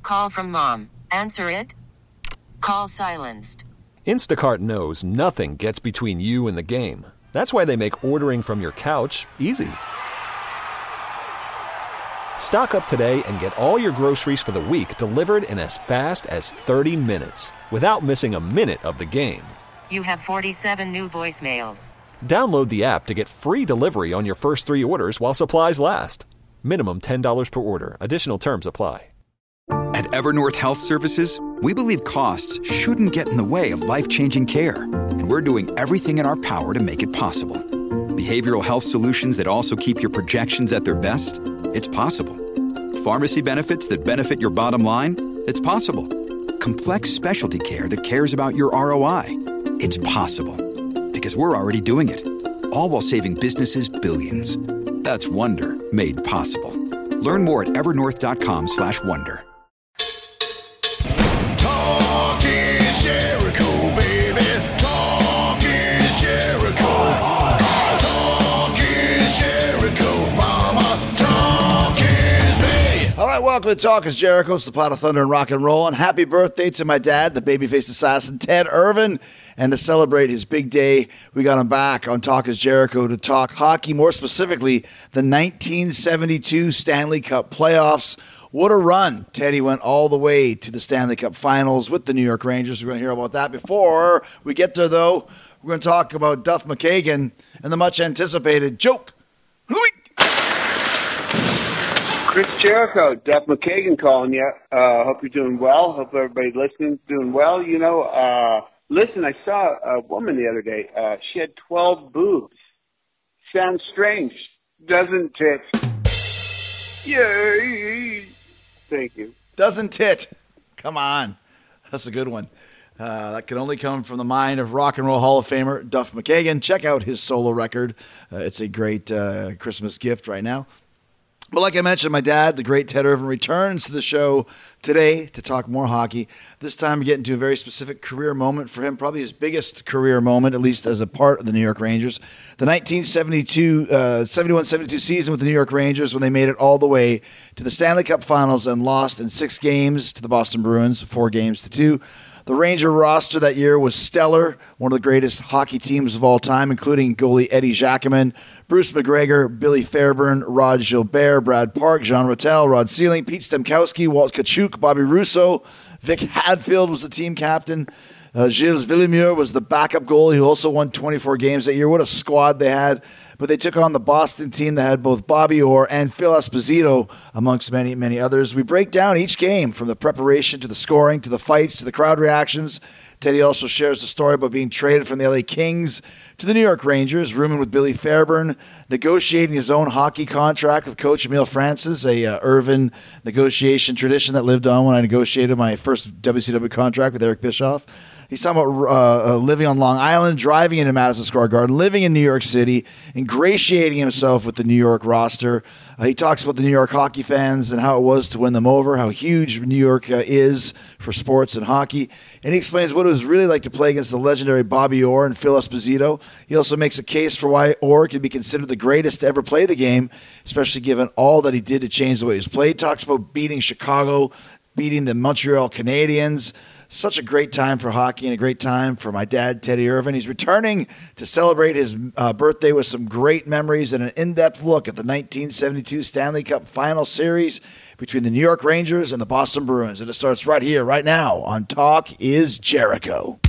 Call from mom. Answer it. Call silenced. Instacart knows nothing gets between you and the game. That's why they make ordering from your couch easy. Stock up today and get all your groceries for the week delivered in as fast as 30 minutes without missing a minute of the game. You have 47 new voicemails. Download the app to get free delivery on your first 3 orders while supplies last. Minimum $10 per order. Additional terms apply. At Evernorth Health Services, we believe costs shouldn't get in the way of life-changing care, and we're doing everything in our power to make it possible. Behavioral health solutions that also keep your projections at their best? It's possible. Pharmacy benefits that benefit your bottom line? It's possible. Complex specialty care that cares about your ROI? It's possible. Because we're already doing it. All while saving businesses billions. That's Wonder made possible. Learn more at evernorth.com/wonder. Talk is Jericho, baby. Talk is Jericho. Talk is Jericho, mama. Talk is me. All right, welcome to Talk is Jericho. It's the pot of thunder and rock and roll. And happy birthday to my dad, the babyface assassin, Ted Irvin. And to celebrate his big day, we got him back on Talk is Jericho to talk hockey, more specifically, the 1972 Stanley Cup playoffs. What a run. Teddy went all the way to the Stanley Cup finals with the New York Rangers. We're going to hear about that. Before we get there, though, we're going to talk about Duff McKagan and the much-anticipated joke of the week. Chris Jericho, Duff McKagan calling you. Hope you're doing well. Hope everybody listening is doing well. You know, listen, I saw a woman the other day. She had 12 boobs. Sounds strange, doesn't it? Yay! Thank you. Doesn't it? Come on. That's a good one. That can only come from the mind of Rock and Roll Hall of Famer Duff McKagan. Check out his solo record. It's a great Christmas gift right now. But like I mentioned, my dad, the great Ted Irvin, returns to the show today to talk more hockey. This time we get into a very specific career moment for him, probably his biggest career moment, at least as a part of the New York Rangers. The 1971-72 season with the New York Rangers when they made it all the way to the Stanley Cup Finals and lost in 6 games to the Boston Bruins, 4-2. The Ranger roster that year was stellar, one of the greatest hockey teams of all time, including goalie Eddie Jacquemin, Bruce McGregor, Billy Fairburn, Rod Gilbert, Brad Park, Jean Rattel, Rod Sealing, Pete Stemkowski, Walt Kachuk, Bobby Russo, Vic Hadfield was the team captain. Gilles Villemure was the backup goalie who also won 24 games that year. What a squad they had. But they took on the Boston team that had both Bobby Orr and Phil Esposito, amongst many, many others. We break down each game from the preparation to the scoring to the fights to the crowd reactions. Teddy also shares the story about being traded from the LA Kings to the New York Rangers, rooming with Billy Fairburn, negotiating his own hockey contract with Coach Emile Francis, a Irvin negotiation tradition that lived on when I negotiated my first WCW contract with Eric Bischoff. He's talking about living on Long Island, driving into Madison Square Garden, living in New York City, ingratiating himself with the New York roster. He talks about the New York hockey fans and how it was to win them over, how huge New York is for sports and hockey. And he explains what it was really like to play against the legendary Bobby Orr and Phil Esposito. He also makes a case for why Orr can be considered the greatest to ever play the game, especially given all that he did to change the way it was played. Talks about beating Chicago, beating the Montreal Canadiens. Such a great time for hockey and a great time for my dad, Teddy Irvin. He's returning to celebrate his birthday with some great memories and an in-depth look at the 1972 Stanley Cup Final Series between the New York Rangers and the Boston Bruins. And it starts right here, right now on Talk is Jericho.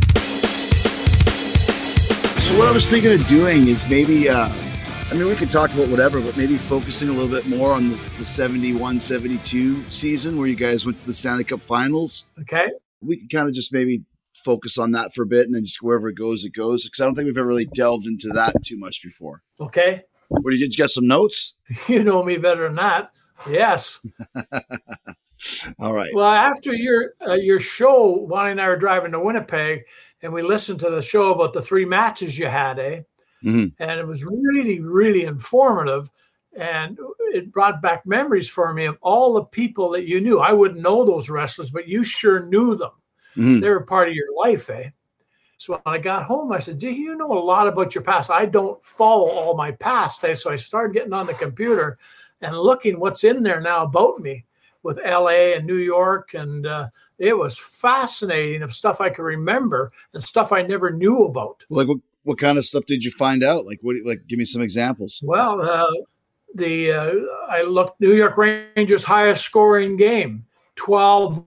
So what I was thinking of doing is maybe, we could talk about whatever, but maybe focusing a little bit more on the 71-72 season where you guys went to the Stanley Cup Finals. Okay. We can kind of just maybe focus on that for a bit and then just wherever it goes, because I don't think we've ever really delved into that too much before. Okay. What, did you get some notes? You know me better than that. Yes. All right. Well, after your show, Bonnie and I were driving to Winnipeg, and we listened to the show about the 3 matches you had, Mm-hmm. And it was really, really informative. And it brought back memories for me of all the people that you knew. I wouldn't know those wrestlers, but you sure knew them. Mm-hmm. They were part of your life, So when I got home, I said, gee, you know a lot about your past. I don't follow all my past. So I started getting on the computer and looking what's in there now about me. with LA and New York. And it was fascinating of stuff I could remember and stuff I never knew about. Like what kind of stuff did you find out? Like give me some examples. Well, I looked New York Rangers highest scoring game, 12-1,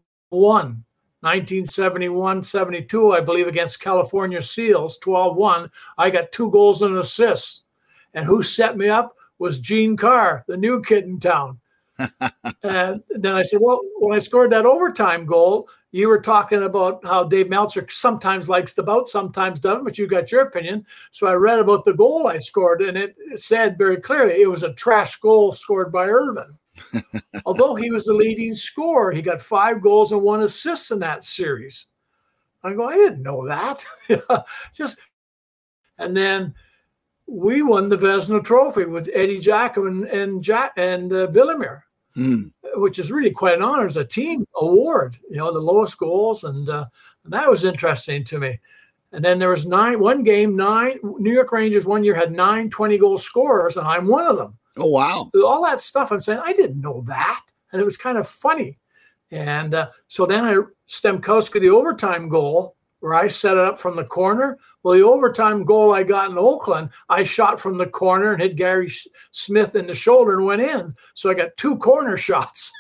1971-72, I believe, against California Seals, 12-1. I got 2 goals and assists. And who set me up was Gene Carr, the new kid in town. And then I said, well, when I scored that overtime goal, you were talking about how Dave Meltzer sometimes likes the bout, sometimes doesn't, but you got your opinion. So I read about the goal I scored, and it said very clearly it was a trash goal scored by Irvin. Although he was the leading scorer, he got 5 goals and 1 assist in that series. I go, I didn't know that. And then we won the Vezina Trophy with Eddie Jackman and Villemere, which is really quite an honor. It's a team award, the lowest goals, and that was interesting to me. And then there was 9 New York Rangers one year had 9 20-goal scorers, and I'm one of them. Oh, wow. So all that stuff, I'm saying, I didn't know that. And it was kind of funny. And so then Stemkowski, the overtime goal, where I set it up from the corner. Well, the overtime goal I got in Oakland, I shot from the corner and hit Gary Smith in the shoulder and went in. So I got 2 corner shots.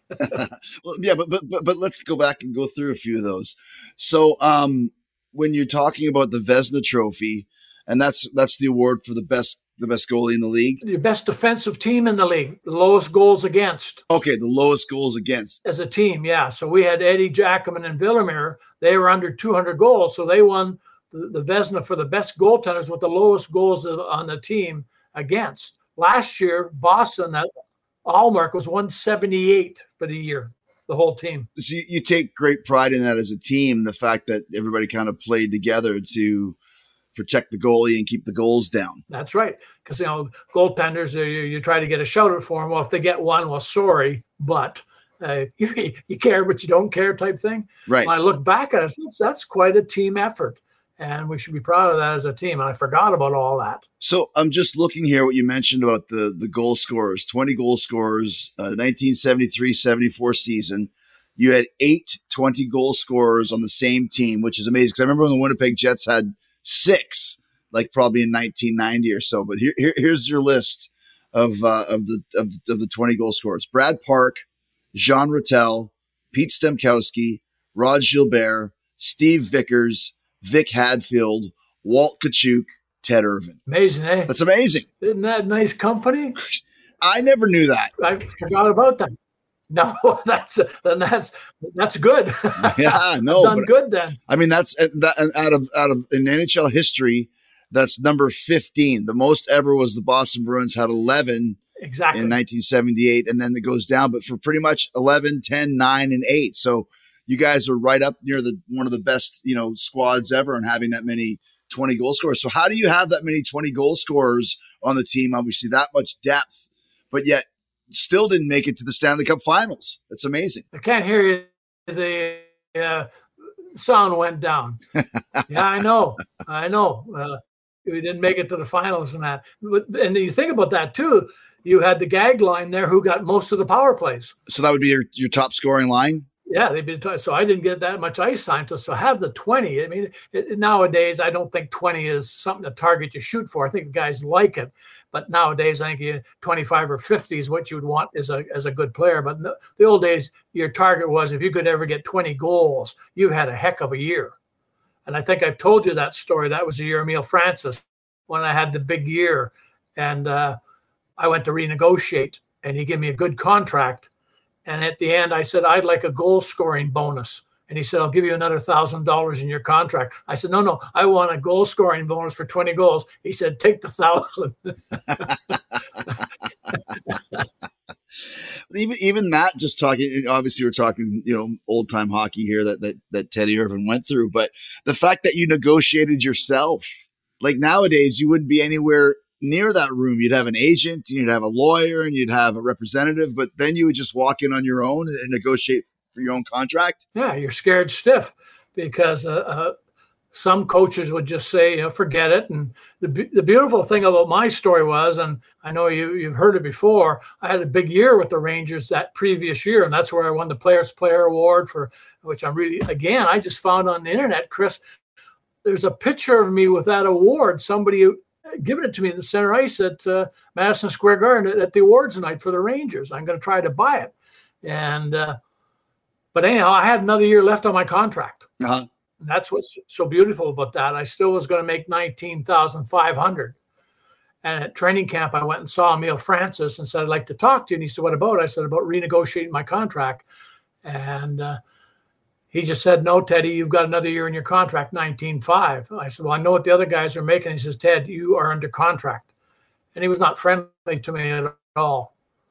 Well, yeah, but let's go back and go through a few of those. So when you're talking about the Vezina Trophy, and that's the award for the best goalie in the league. The best defensive team in the league, the lowest goals against. Okay, the lowest goals against. As a team, yeah. So we had Eddie Jackman and Villemere. They were under 200 goals, so they won the Vezina for the best goaltenders with the lowest goals on the team against. Last year, Boston, that Allmark was 178 for the year, the whole team. So you take great pride in that as a team, the fact that everybody kind of played together to protect the goalie and keep the goals down. That's right. Because, goaltenders, you try to get a shout out for them. Well, if they get one, well, sorry, but you care, but you don't care type thing. Right. When I look back at it, that's quite a team effort. And we should be proud of that as a team. And I forgot about all that. So I'm just looking here what you mentioned about the goal scorers, 20 goal scorers, 1973-74 season. You had 8 20-goal scorers on the same team, which is amazing. Because I remember when the Winnipeg Jets had 6, like probably in 1990 or so. But here's your list of the 20-goal scorers: Brad Park, Jean Rattel, Pete Stemkowski, Rod Gilbert, Steve Vickers, Vic Hadfield, Walt Kachuk, Ted Irvin. Amazing, eh? That's amazing. Isn't that nice company? I never knew that. I forgot about that. No, that's good. Yeah, no, done good then. I mean, that's out of in NHL history, that's number 15. The most ever was the Boston Bruins had 11 exactly in 1978, and then it goes down. But for pretty much 11, 10, 9, and 8. So you guys are right up near one of the best squads ever, and having that many 20 goal scorers. So how do you have that many 20 goal scorers on the team? Obviously, that much depth, but yet still didn't make it to the Stanley Cup Finals. That's amazing. I can't hear you. The sound went down. Yeah, I know. We didn't make it to the finals and that. And you think about that too. You had the gag line there who got most of the power plays. So that would be your top scoring line? Yeah, they've been so I didn't get that much ice time to have the 20. I mean, nowadays I don't think 20 is something to target you shoot for. I think guys like it, but nowadays I think 25 or 50 is what you would want as a good player. But in the old days, your target was if you could ever get 20 goals, you had a heck of a year. And I think I've told you that story. That was the year Emile Francis when I had the big year, and I went to renegotiate, and he gave me a good contract. And at the end, I said, I'd like a goal scoring bonus. And he said, I'll give you another $1,000 in your contract. I said, no, I want a goal scoring bonus for 20 goals. He said, take the 1,000. Even that, just talking, obviously we're talking, old time hockey here that Teddy Irvin went through, but the fact that you negotiated yourself, like nowadays you wouldn't be anywhere near that room. You'd have an agent, you'd have a lawyer, and you'd have a representative, but then you would just walk in on your own and negotiate for your own contract. Yeah, you're scared stiff because some coaches would just say, forget it. And the beautiful thing about my story was, and I know you've heard it before, I had a big year with the Rangers that previous year, and that's where I won the Players Player Award, for which I'm really, again, I just found on the internet, Chris, there's a picture of me with that award. Somebody given it to me in the center ice at Madison Square Garden at the awards night for the Rangers. I'm going to try to buy it. And but anyhow, I had another year left on my contract. Uh-huh. And that's what's so beautiful about that. I still was going to make $19,500. And at training camp, I went and saw Emile Francis and said, I'd like to talk to you. And he said, what about? I said, about renegotiating my contract. And he just said, no, Teddy, you've got another year in your contract, 19.5. I said, well, I know what the other guys are making. He says, Ted, you are under contract. And he was not friendly to me at all.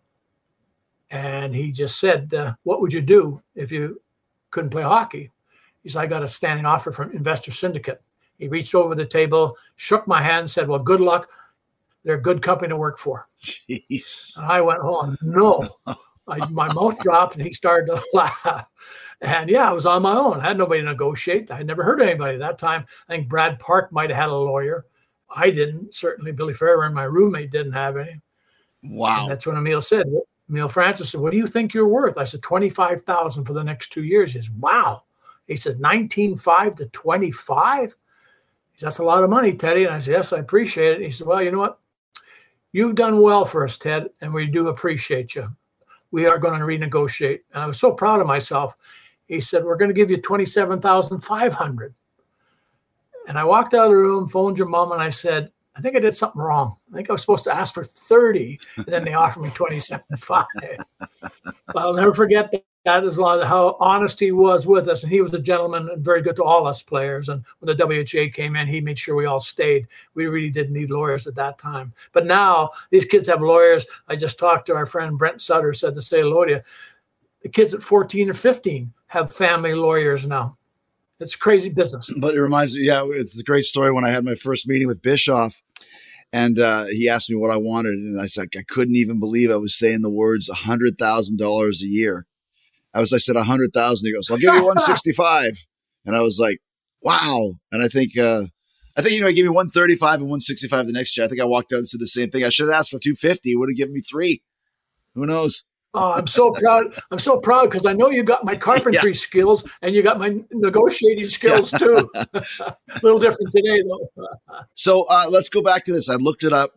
And he just said, what would you do if you couldn't play hockey? He said, I got a standing offer from Investor Syndicate. He reached over the table, shook my hand, and said, well, good luck. They're a good company to work for. Jeez. And I went, oh, no. My mouth dropped, and he started to laugh. And, yeah, I was on my own. I had nobody to negotiate. I had never heard of anybody at that time. I think Brad Park might have had a lawyer. I didn't. Certainly Billy Farrer and my roommate didn't have any. Wow. And that's when Emile said, Emile Francis said, what do you think you're worth? I said, $25,000 for the next 2 years. He says, wow. He said, 19.5 to 25? He said, that's a lot of money, Teddy. And I said, yes, I appreciate it. He said, well, you know what? You've done well for us, Ted, and we do appreciate you. We are going to renegotiate. And I was so proud of myself. He said, we're going to give you $27,500. And I walked out of the room, phoned your mom, and I said, I think I did something wrong. I think I was supposed to ask for 30, and then they offered me 27.5. But I'll never forget that as long as how honest he was with us. And he was a gentleman and very good to all us players. And when the WHA came in, he made sure we all stayed. We really didn't need lawyers at that time. But now these kids have lawyers. I just talked to our friend Brent Sutter, said the state of Lothian. The kids at 14 or 15 have family lawyers now. It's crazy business. But it reminds me, yeah, it's a great story when I had my first meeting with Bischoff. And he asked me what I wanted. And I said, I couldn't even believe I was saying the words $100,000 a year. I said 100,000. He goes, I'll give you 165. And I was like, wow. And I think, he gave me 135 and 165 the next year. I think I walked out and said the same thing. I should have asked for 250. It would have given me 3. Who knows? Oh, I'm so proud. I'm so proud because I know you got my carpentry skills and you got my negotiating skills too. A little different today, though. So let's go back to this. I looked it up,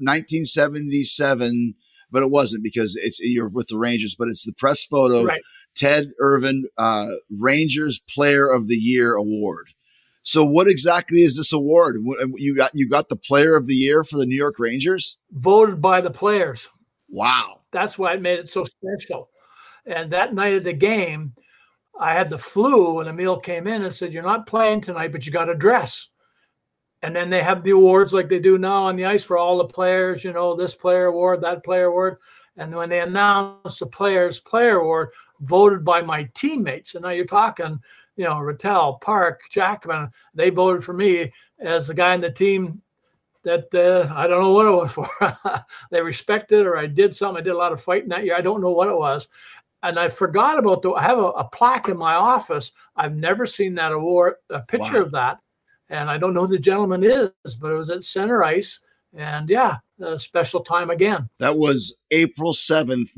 1977, but it wasn't because you're with the Rangers, but it's the press photo. Right. Ted Irvin, Rangers Player of the Year Award. So what exactly is this award? You got the Player of the Year for the New York Rangers? Voted by the players. Wow. That's why it made it so special. And that night of the game, I had the flu, and Emile came in and said, you're not playing tonight, but you got a dress. And then they have the awards like they do now on the ice for all the players, this player award, that player award. And when they announced the Players Player Award, voted by my teammates. And now you're talking, Rattel, Park, Jackman, they voted for me as the guy in the team that I don't know what it was for. They respected, or I did something. I did a lot of fighting that year. I don't know what it was. And I forgot about I have a plaque in my office. I've never seen that award, a picture of that. And I don't know who the gentleman is, but it was at center ice. And yeah, a special time again. That was April 7th,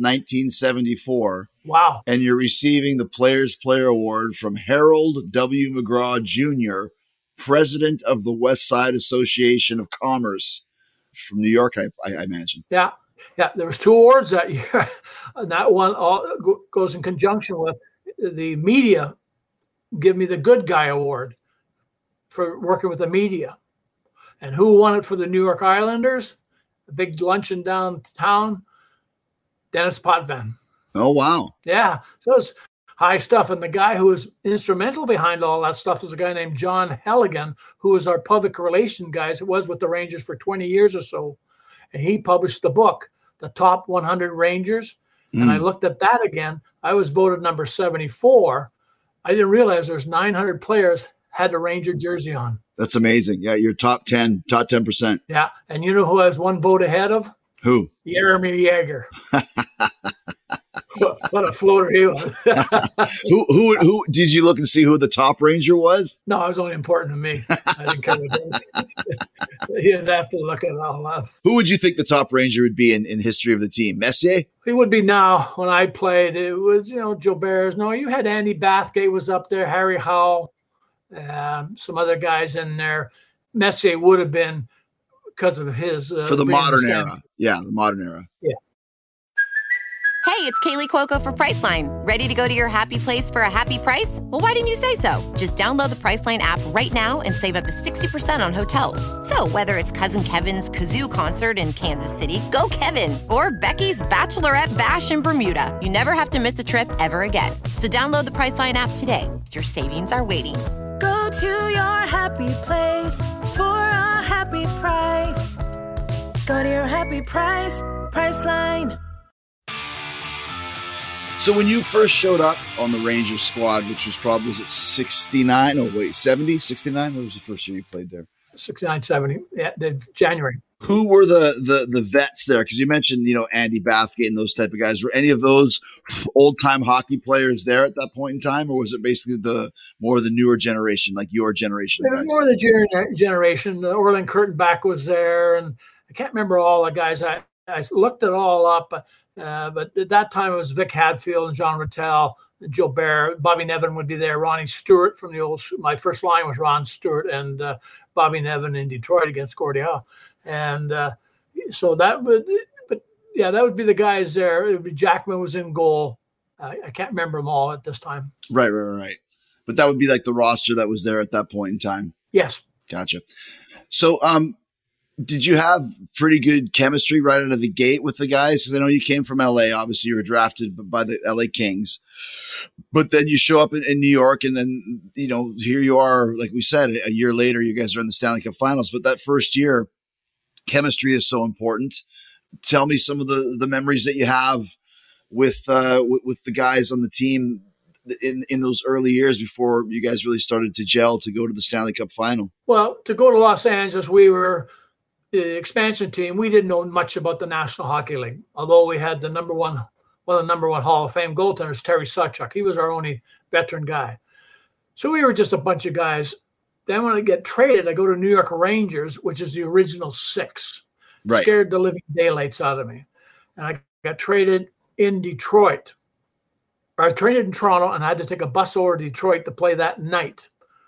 1974. Wow. And you're receiving the Players Player Award from Harold W. McGraw Jr., president of the West Side Association of Commerce from New York, I imagine. Yeah. There was 2 awards that year. And that one goes in conjunction with the media. Give me the Good Guy Award for working with the media. And who won it for the New York Islanders? A big luncheon downtown. Dennis Potvin. Oh, wow. Yeah. So it's high stuff. And the guy who was instrumental behind all that stuff is a guy named John Helligan, who was our public relation guy. It was with the Rangers for 20 years or so. And he published the book, The Top 100 Rangers. And I looked at that again. I was voted number 74. I didn't realize there's 900 players had a Ranger jersey on. That's amazing. Yeah, you're top 10%. Yeah. And you know who I was 1 vote ahead of? Who? Jaromir Jagr. What a floater he was. Who did you look and see who the top Ranger was? No, it was only important to me. I didn't care what he didn't have to look it all up. Who would you think the top Ranger would be in history of the team? Messier? He would be now. When I played, it was, Gilbert's. No, you had Andy Bathgate was up there, Harry Howell, some other guys in there. Messier would have been because of his for the modern era. Yeah, the modern era. Yeah. Hey, it's Kaylee Cuoco for Priceline. Ready to go to your happy place for a happy price? Well, why didn't you say so? Just download the Priceline app right now and save up to 60% on hotels. So whether it's Cousin Kevin's Kazoo Concert in Kansas City, go Kevin, or Becky's Bachelorette Bash in Bermuda, you never have to miss a trip ever again. So download the Priceline app today. Your savings are waiting. Go to your happy place for a happy price. Go to your happy price, Priceline. So when you first showed up on the Rangers squad, which was probably, was it 69? Oh, wait, 70, 69? What was the first year you played there? 69, 70, yeah, January. Who were the vets there? Because you mentioned, Andy Bathgate and those type of guys. Were any of those old-time hockey players there at that point in time, or was it basically more of the newer generation, like your generation? It was more the generation. Orland Kurtenbach was there, and I can't remember all the guys. I looked it all up, but at that time it was Vic Hadfield and Jean Rattel, Gilbert, Bobby Nevin would be there, Ronnie Stewart from the old. My first line was Ron Stewart and Bobby Nevin in Detroit against Gordie Howe, and so that would. But yeah, that would be the guys there. It would be Jackman was in goal. I can't remember them all at this time. Right. But that would be like the roster that was there at that point in time. Yes. Gotcha. So, did you have pretty good chemistry right out of the gate with the guys? Because I know you came from LA. Obviously, you were drafted by the LA Kings. But then you show up in New York, and then, here you are, like we said, a year later, you guys are in the Stanley Cup Finals. But that first year, chemistry is so important. Tell me some of the memories that you have with the guys on the team in those early years before you guys really started to gel to go to the Stanley Cup Final. Well, to go to Los Angeles, we were the expansion team. We didn't know much about the National Hockey League, although we had one of the number one Hall of Fame goaltenders, Terry Sawchuk. He was our only veteran guy. So we were just a bunch of guys. Then when I get traded, I go to New York Rangers, which is the original six. Right. Scared the living daylights out of me. And I got traded in Detroit. Or I traded in Toronto, and I had to take a bus over to Detroit to play that night.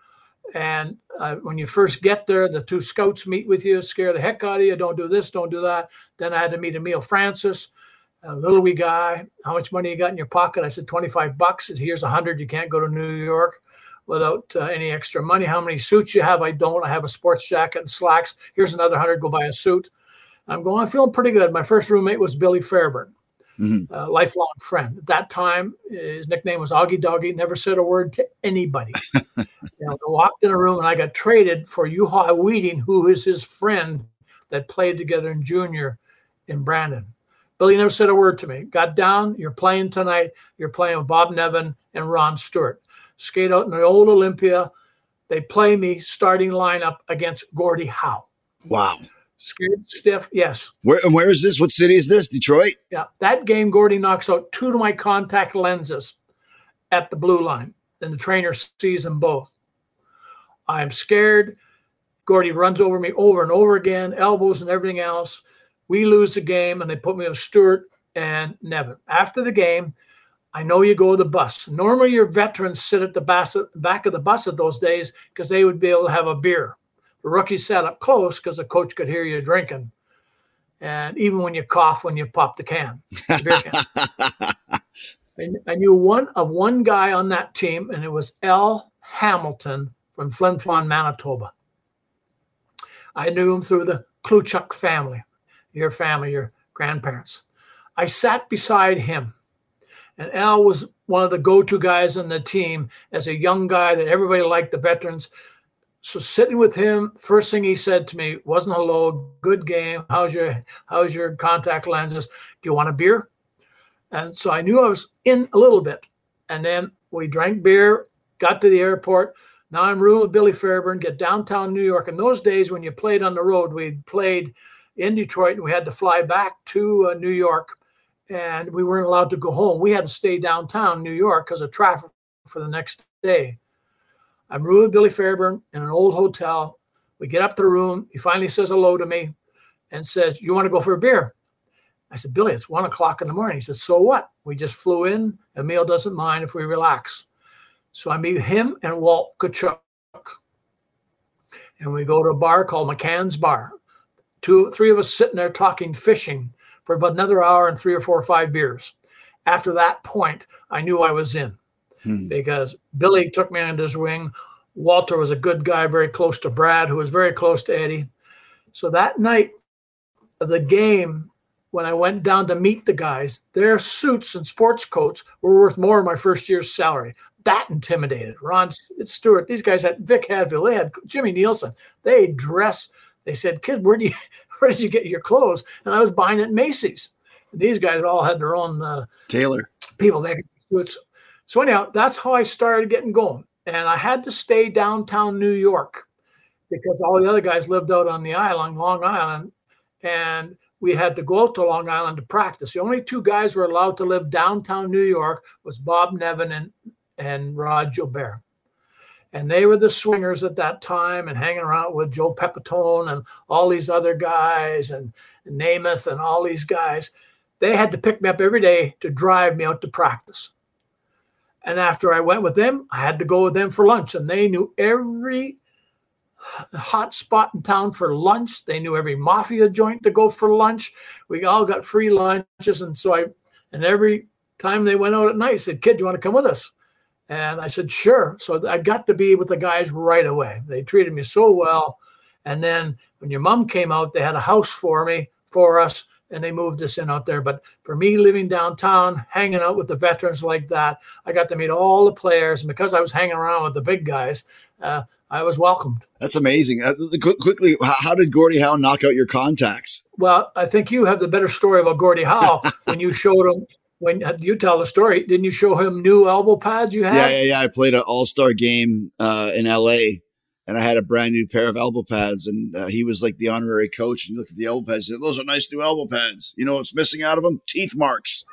And when you first get there, the two scouts meet with you, scare the heck out of you. Don't do this, don't do that. Then I had to meet Emile Francis, a little wee guy. How much money you got in your pocket? I said, $25. He said, here's 100. You can't go to New York without any extra money. How many suits you have? I don't. I have a sports jacket and slacks. Here's another 100. Go buy a suit. I'm feeling pretty good. My first roommate was Billy Fairburn. Mm-hmm. A lifelong friend. At that time, his nickname was Augie Doggy. Never said a word to anybody. I walked in a room and I got traded for Juha Weeding, who is his friend that played together in junior in Brandon. Billy never said a word to me. Got down. You're playing tonight. You're playing with Bob Nevin and Ron Stewart. Skate out in the old Olympia. They play me starting lineup against Gordie Howe. Wow. Scared stiff, yes. Where is this? What city is this? Detroit? Yeah. That game, Gordie knocks out two of my contact lenses at the blue line. Then the trainer sees them both. I'm scared. Gordie runs over me over and over again, elbows and everything else. We lose the game, and they put me with Stewart and Nevin. After the game, I know you go to the bus. Normally, your veterans sit at the back of the bus at those days because they would be able to have a beer. The rookies sat up close because the coach could hear you drinking. And even when you cough, when you pop the can, the beer can. I knew one guy on that team, and it was Al Hamilton from Flin Flon, Manitoba. I knew him through the Kluchuk family, your grandparents. I sat beside him, and Al was one of the go-to guys on the team as a young guy that everybody liked, the veterans. So sitting with him, first thing he said to me wasn't hello, good game. How's your contact lenses? Do you want a beer? And so I knew I was in a little bit. And then we drank beer, got to the airport. Now I'm rooming with Billy Fairburn, get downtown New York. In those days when you played on the road, we played in Detroit and we had to fly back to New York and we weren't allowed to go home. We had to stay downtown New York because of traffic for the next day. I'm rooming with Billy Fairburn in an old hotel. We get up to the room. He finally says hello to me and says, "You want to go for a beer?" I said, "Billy, it's 1:00 in the morning." He said, "So what? We just flew in. Emil doesn't mind if we relax." So I meet him and Walt Kachuk. And we go to a bar called McCann's Bar. Three of us sitting there talking fishing for about another hour and 3 or 4 or 5 beers. After that point, I knew I was in because Billy took me under his wing. Walter was a good guy, very close to Brad, who was very close to Eddie. So that night of the game, when I went down to meet the guys, their suits and sports coats were worth more than my first year's salary. That intimidated Ron Stewart. These guys had Vic Hadfield. They had Jimmy Nielsen. They dress. They said, "Kid, where did you get your clothes?" And I was buying it at Macy's. And these guys all had their own tailor people making suits. So anyhow, that's how I started getting going. And I had to stay downtown New York because all the other guys lived out on the island, Long Island, and we had to go out to Long Island to practice. The only 2 guys who were allowed to live downtown New York was Bob Nevin and Rod Gilbert. And they were the swingers at that time and hanging around with Joe Pepitone and all these other guys and Namath and all these guys. They had to pick me up every day to drive me out to practice. And after I went with them, I had to go with them for lunch. And they knew every hot spot in town for lunch. They knew every mafia joint to go for lunch. We all got free lunches. And so every time they went out at night, I said, "Kid, do you want to come with us?" And I said, "Sure." So I got to be with the guys right away. They treated me so well. And then when your mom came out, they had a house for us, and they moved us in out there. But for me, living downtown, hanging out with the veterans like that, I got to meet all the players. And because I was hanging around with the big guys, I was welcomed. That's amazing. Quickly, how did Gordie Howe knock out your contacts? Well, I think you have the better story about Gordie Howe when you showed him. When you tell the story, didn't you show him new elbow pads you had? Yeah. I played an all-star game in L.A., and I had a brand new pair of elbow pads, and he was like the honorary coach. And he looked at the elbow pads and said, "Those are nice new elbow pads. You know what's missing out of them? Teeth marks."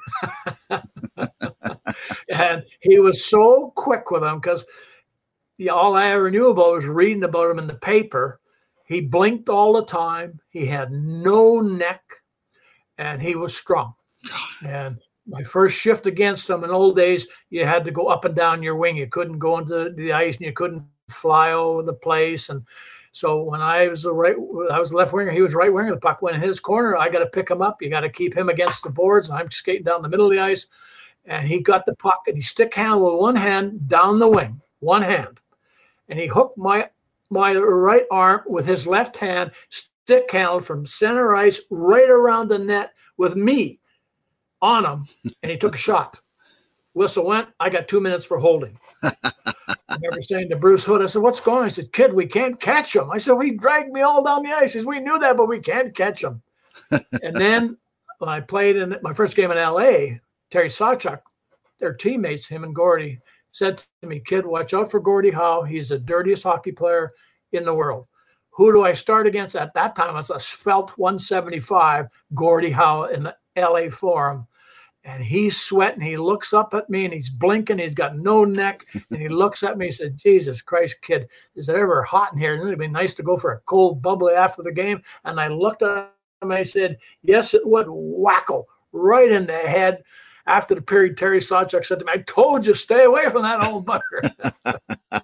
And he was so quick with them because all I ever knew about was reading about him in the paper. He blinked all the time. He had no neck, and he was strong. And my first shift against him in old days, you had to go up and down your wing. You couldn't go into the ice, and you couldn't fly over the place. And so when I was the left winger, he was right winger. The puck went in his corner. I got to pick him up. You got to keep him against the boards. And I'm skating down the middle of the ice, and he got the puck, and he stick handled with one hand down the wing, one hand, and he hooked my right arm with his left hand, stick handled from center ice right around the net with me on him, and he took a shot. Whistle went. I got 2 minutes for holding. I remember saying to Bruce Hood, I said, "What's going on?" He said, "Kid, we can't catch him." I said, "We dragged me all down the ice." He said, "We knew that, but we can't catch him." And then when I played in my first game in L.A., Terry Sawchuk, their teammates, him and Gordie, said to me, "Kid, watch out for Gordie Howe. He's the dirtiest hockey player in the world." Who do I start against? At that time, I was a svelte 175, Gordie Howe in the L.A. Forum. And he's sweating. He looks up at me and he's blinking. He's got no neck. And he looks at me and said, "Jesus Christ, kid, is it ever hot in here? It'd be nice to go for a cold bubbly after the game." And I looked at him and I said, "Yes, it would." Wacko, right in the head. After the period, Terry Sawchuk said to me, "I told you, stay away from that old butter."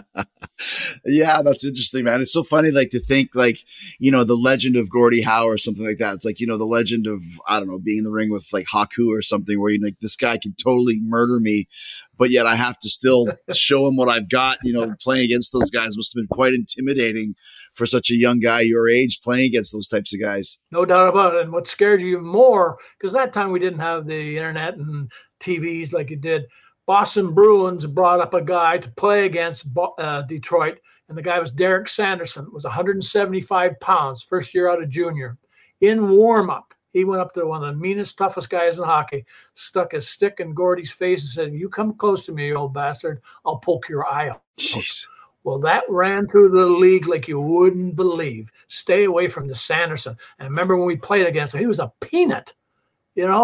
Yeah, that's interesting, man. It's so funny, like, to think, like, the legend of Gordie Howe or something like that. It's like, the legend of, I don't know, being in the ring with like Haku or something, where you're like, this guy can totally murder me, but yet I have to still show him what I've got. Playing against those guys must have been quite intimidating for such a young guy your age, playing against those types of guys. No doubt about it. And what scared you more, because that time we didn't have the internet and TVs like you did. Boston Bruins brought up a guy to play against Detroit, and the guy was Derek Sanderson. Was 175 pounds, first year out of junior. In warm-up, he went up to one of the meanest, toughest guys in hockey, stuck his stick in Gordie's face and said, "You come close to me, you old bastard, I'll poke your eye out." Jeez. Well, that ran through the league like you wouldn't believe. Stay away from the Sanderson. And remember when we played against him, he was a peanut,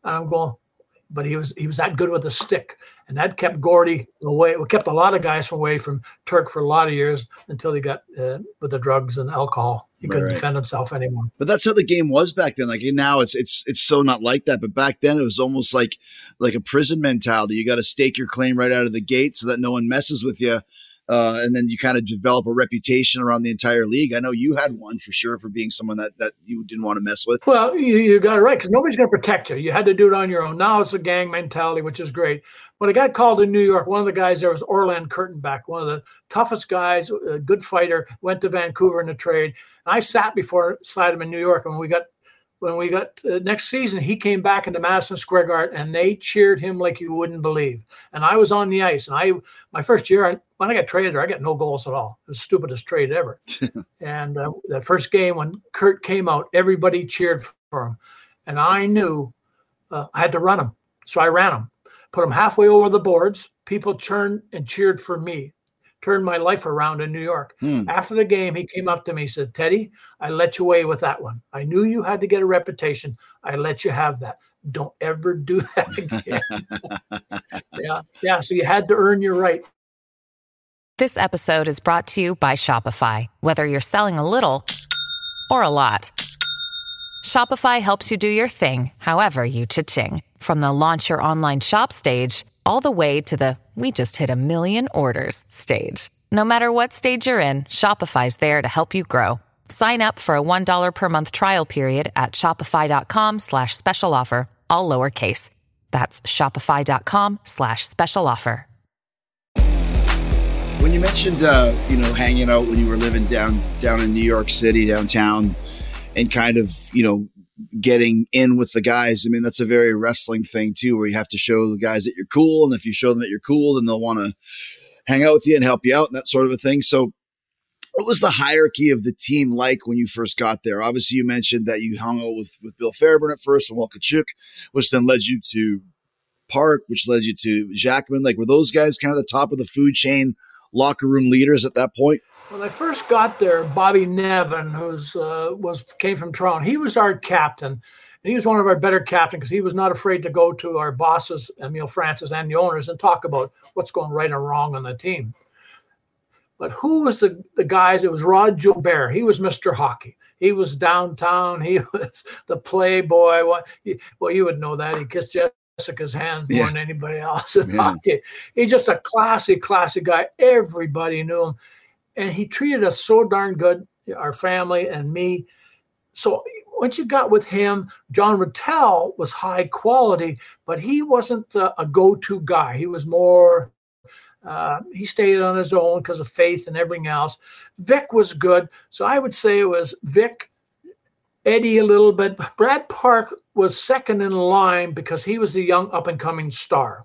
And I'm going, but he was that good with a stick. And that kept Gordy away. It kept a lot of guys away from Turk for a lot of years until he got with the drugs and alcohol. He couldn't defend himself anymore. But that's how the game was back then. Like now it's so not like that. But back then it was almost like a prison mentality. You got to stake your claim right out of the gate so that no one messes with you. And then you kind of develop a reputation around the entire league. I know you had one for sure for being someone that you didn't want to mess with. Well, you got it right, because nobody's going to protect you. You had to do it on your own. Now it's a gang mentality, which is great. When I got called in New York, one of the guys there was Orland Kurtenbach, one of the toughest guys, a good fighter, went to Vancouver in a trade. And I sat beside him in New York, and when we got next season, he came back into Madison Square Garden, and they cheered him like you wouldn't believe. And I was on the ice, and my first year, when I got traded there, I got no goals at all. It was the stupidest trade ever. And that first game when Kurt came out, everybody cheered for him. And I knew I had to run him. So I ran him, put him halfway over the boards. People turned and cheered for me, turned my life around in New York. After the game, he came up to me and said, Teddy, I let you away with that one. I knew you had to get a reputation. I let you have that. Don't ever do that again. Yeah. So you had to earn your right. This episode is brought to you by Shopify. Whether you're selling a little or a lot, Shopify helps you do your thing, however you cha-ching. From the launch your online shop stage, all the way to the we just hit 1 million orders stage. No matter what stage you're in, Shopify's there to help you grow. Sign up for a $1 per month trial period at shopify.com/special offer, all lowercase. That's shopify.com/special offer. When you mentioned, hanging out when you were living down in New York City, downtown, and kind of, getting in with the guys. I mean, that's a very wrestling thing too, where you have to show the guys that you're cool. And if you show them that you're cool, then they'll want to hang out with you and help you out and that sort of a thing. So what was the hierarchy of the team like when you first got there? Obviously, you mentioned that you hung out with Bill Fairburn at first and Walkachuk, which then led you to Park, which led you to Jackman. Like, were those guys kind of the top of the food chain locker room leaders at that point? When I first got there, Bobby Nevin, came from Toronto, he was our captain. And he was one of our better captains because he was not afraid to go to our bosses, Emile Francis, and the owners, and talk about what's going right and wrong on the team. But who was the guys? It was Rod Gilbert. He was Mr. Hockey. He was downtown. He was the playboy. Well, you would know that. He kissed Jessica's hands more than anybody else in hockey. He's just a classy guy. Everybody knew him. And he treated us so darn good, our family and me. So once you got with him, John Rattel was high quality, but he wasn't a go-to guy. He was more, he stayed on his own because of faith and everything else. Vic was good. So I would say it was Vic, Eddie a little bit. Brad Park was second in line because he was a young up-and-coming star.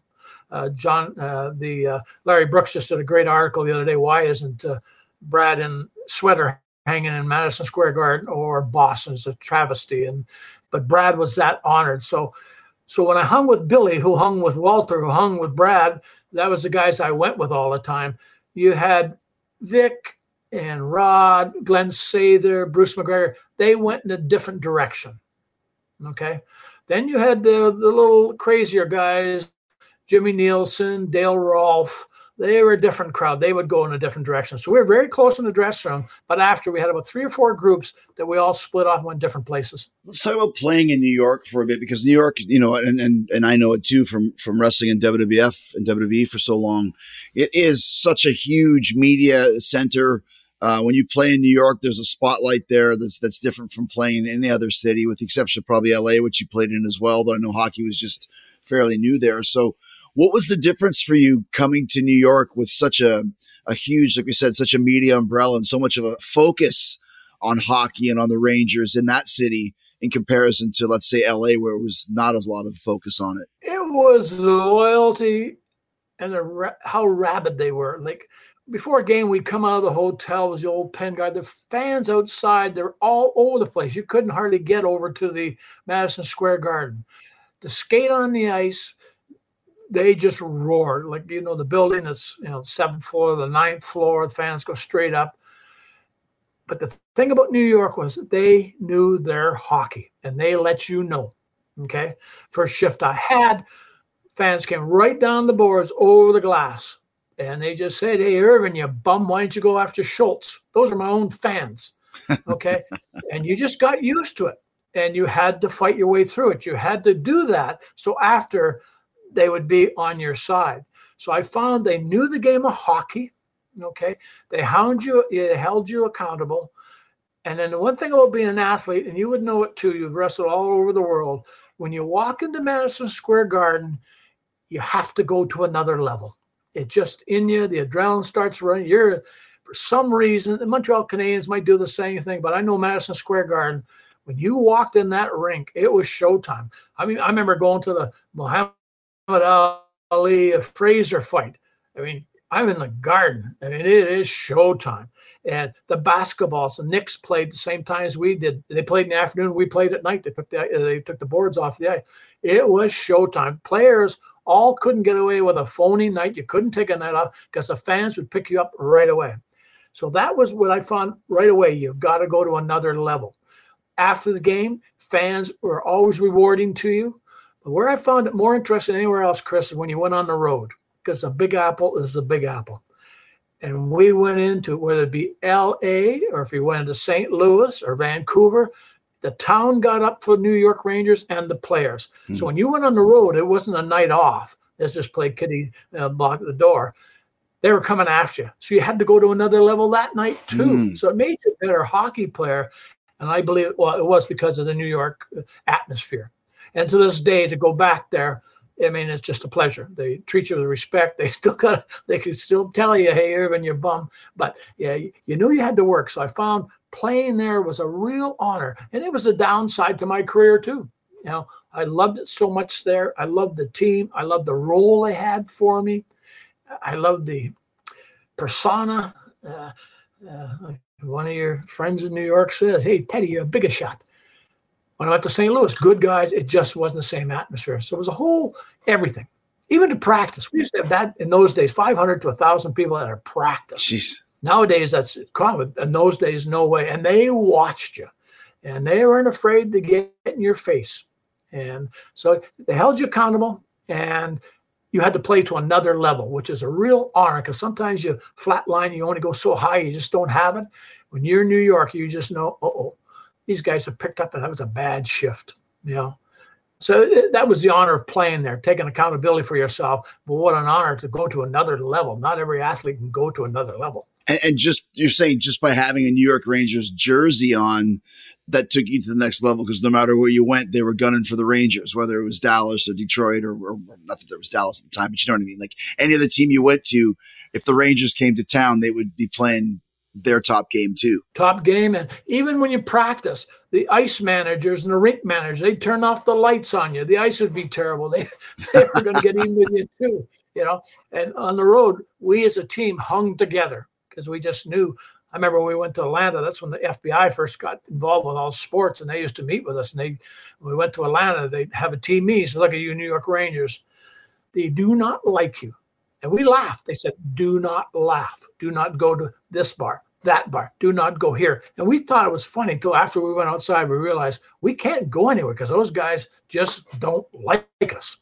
Larry Brooks just did a great article the other day. Why isn't Brad in sweater hanging in Madison Square Garden or Boston? It's a travesty. But Brad was that honored. So when I hung with Billy, who hung with Walter, who hung with Brad, that was the guys I went with all the time. You had Vic and Rod, Glenn Sather, Bruce McGregor. They went in a different direction. Okay. Then you had the little crazier guys, Jimmy Nielsen, Dale Rolfe. They were a different crowd. They would go in a different direction. So we were very close in the dressing room, but after we had about 3 or 4 groups that we all split off and went different places. Let's talk about playing in New York for a bit, because New York, and I know it too from wrestling in WWF and WWE for so long. It is such a huge media center. When you play in New York, there's a spotlight there that's different from playing in any other city, with the exception of probably LA, which you played in as well. But I know hockey was just fairly new there. So what was the difference for you coming to New York with such a huge, like we said, such a media umbrella and so much of a focus on hockey and on the Rangers in that city in comparison to, let's say, LA, where it was not as a lot of focus on it? It was the loyalty and how rabid they were. Like, before a game, we'd come out of the hotel, it was the old Penn Guard. The fans outside, they're all over the place. You couldn't hardly get over to the Madison Square Garden. To skate on the ice, they just roared. Like, the building is, 7th floor, the 9th floor, the fans go straight up. But the thing about New York was they knew their hockey, and they let you know. Okay. First shift I had, fans came right down the boards over the glass. And they just said, "Hey, Irvin, you bum, why don't you go after Schultz?" Those are my own fans. Okay. And you just got used to it. And you had to fight your way through it. You had to do that. So after, they would be on your side. So I found they knew the game of hockey. Okay. They held you accountable. And then the one thing about being an athlete, and you would know it too, you've wrestled all over the world. When you walk into Madison Square Garden, you have to go to another level. It just in you, the adrenaline starts running. For some reason, the Montreal Canadiens might do the same thing, but I know Madison Square Garden, when you walked in that rink, it was showtime. I mean, I remember going to the Muhammad Ali Fraser fight. I mean, I'm in the Garden. I mean, it is showtime. And the basketballs, the Knicks played the same time as we did. They played in the afternoon. We played at night. They took the boards off the ice. It was showtime. Players all couldn't get away with a phony night. You couldn't take a night off because the fans would pick you up right away. So that was what I found right away. You've got to go to another level. After the game, fans were always rewarding to you. But where I found it more interesting than anywhere else, Chris, is when you went on the road, because the Big Apple is the Big Apple. And we went into, whether it be L.A. or if you went into St. Louis or Vancouver, the town got up for New York Rangers and the players. Mm-hmm. So when you went on the road, it wasn't a night off. Let's just play kitty block at the door. They were coming after you. So you had to go to another level that night too. Mm. So it made you a better hockey player. And I believe, well, it was because of the New York atmosphere. And to this day, to go back there, I mean, it's just a pleasure. They treat you with respect. They can still tell you, "Hey, Irvin, you're bum." But yeah, you knew you had to work. So I found playing there was a real honor. And it was a downside to my career too. You know, I loved it so much there. I loved the team. I loved the role they had for me. I loved the persona. One of your friends in New York says, "Hey, Teddy, you're a bigger shot." When I went to St. Louis, good guys, it just wasn't the same atmosphere. So it was a whole everything. Even to practice. We used to have that in those days, 500 to 1,000 people at our practice. Jeez. Nowadays, that's common. In those days, no way. And they watched you. And they weren't afraid to get in your face. And so they held you accountable. And you had to play to another level, which is a real honor, because sometimes you flatline, you only go so high, you just don't have it. When you're in New York, you just know, these guys have picked up, and that was a bad shift, you know. So that was the honor of playing there, taking accountability for yourself. But what an honor to go to another level. Not every athlete can go to another level. And just, you're saying just by having a New York Rangers jersey on, that took you to the next level, because no matter where you went, they were gunning for the Rangers, whether it was Dallas or Detroit or not that there was Dallas at the time, but you know what I mean? Like any other team you went to, if the Rangers came to town, they would be playing their top game too. Top game. And even when you practice, the ice managers and the rink managers, they'd turn off the lights on you. The ice would be terrible. They were going to get even with you too, you know. And on the road, we as a team hung together because we just knew. I remember when we went to Atlanta, that's when the FBI first got involved with all sports, and they used to meet with us. And when we went to Atlanta, they'd have a team meeting. So look at you, New York Rangers. They do not like you. And we laughed. They said, "Do not laugh. Do not go to this bar, that bar. Do not go here." And we thought it was funny until after we went outside, we realized we can't go anywhere because those guys just don't like us.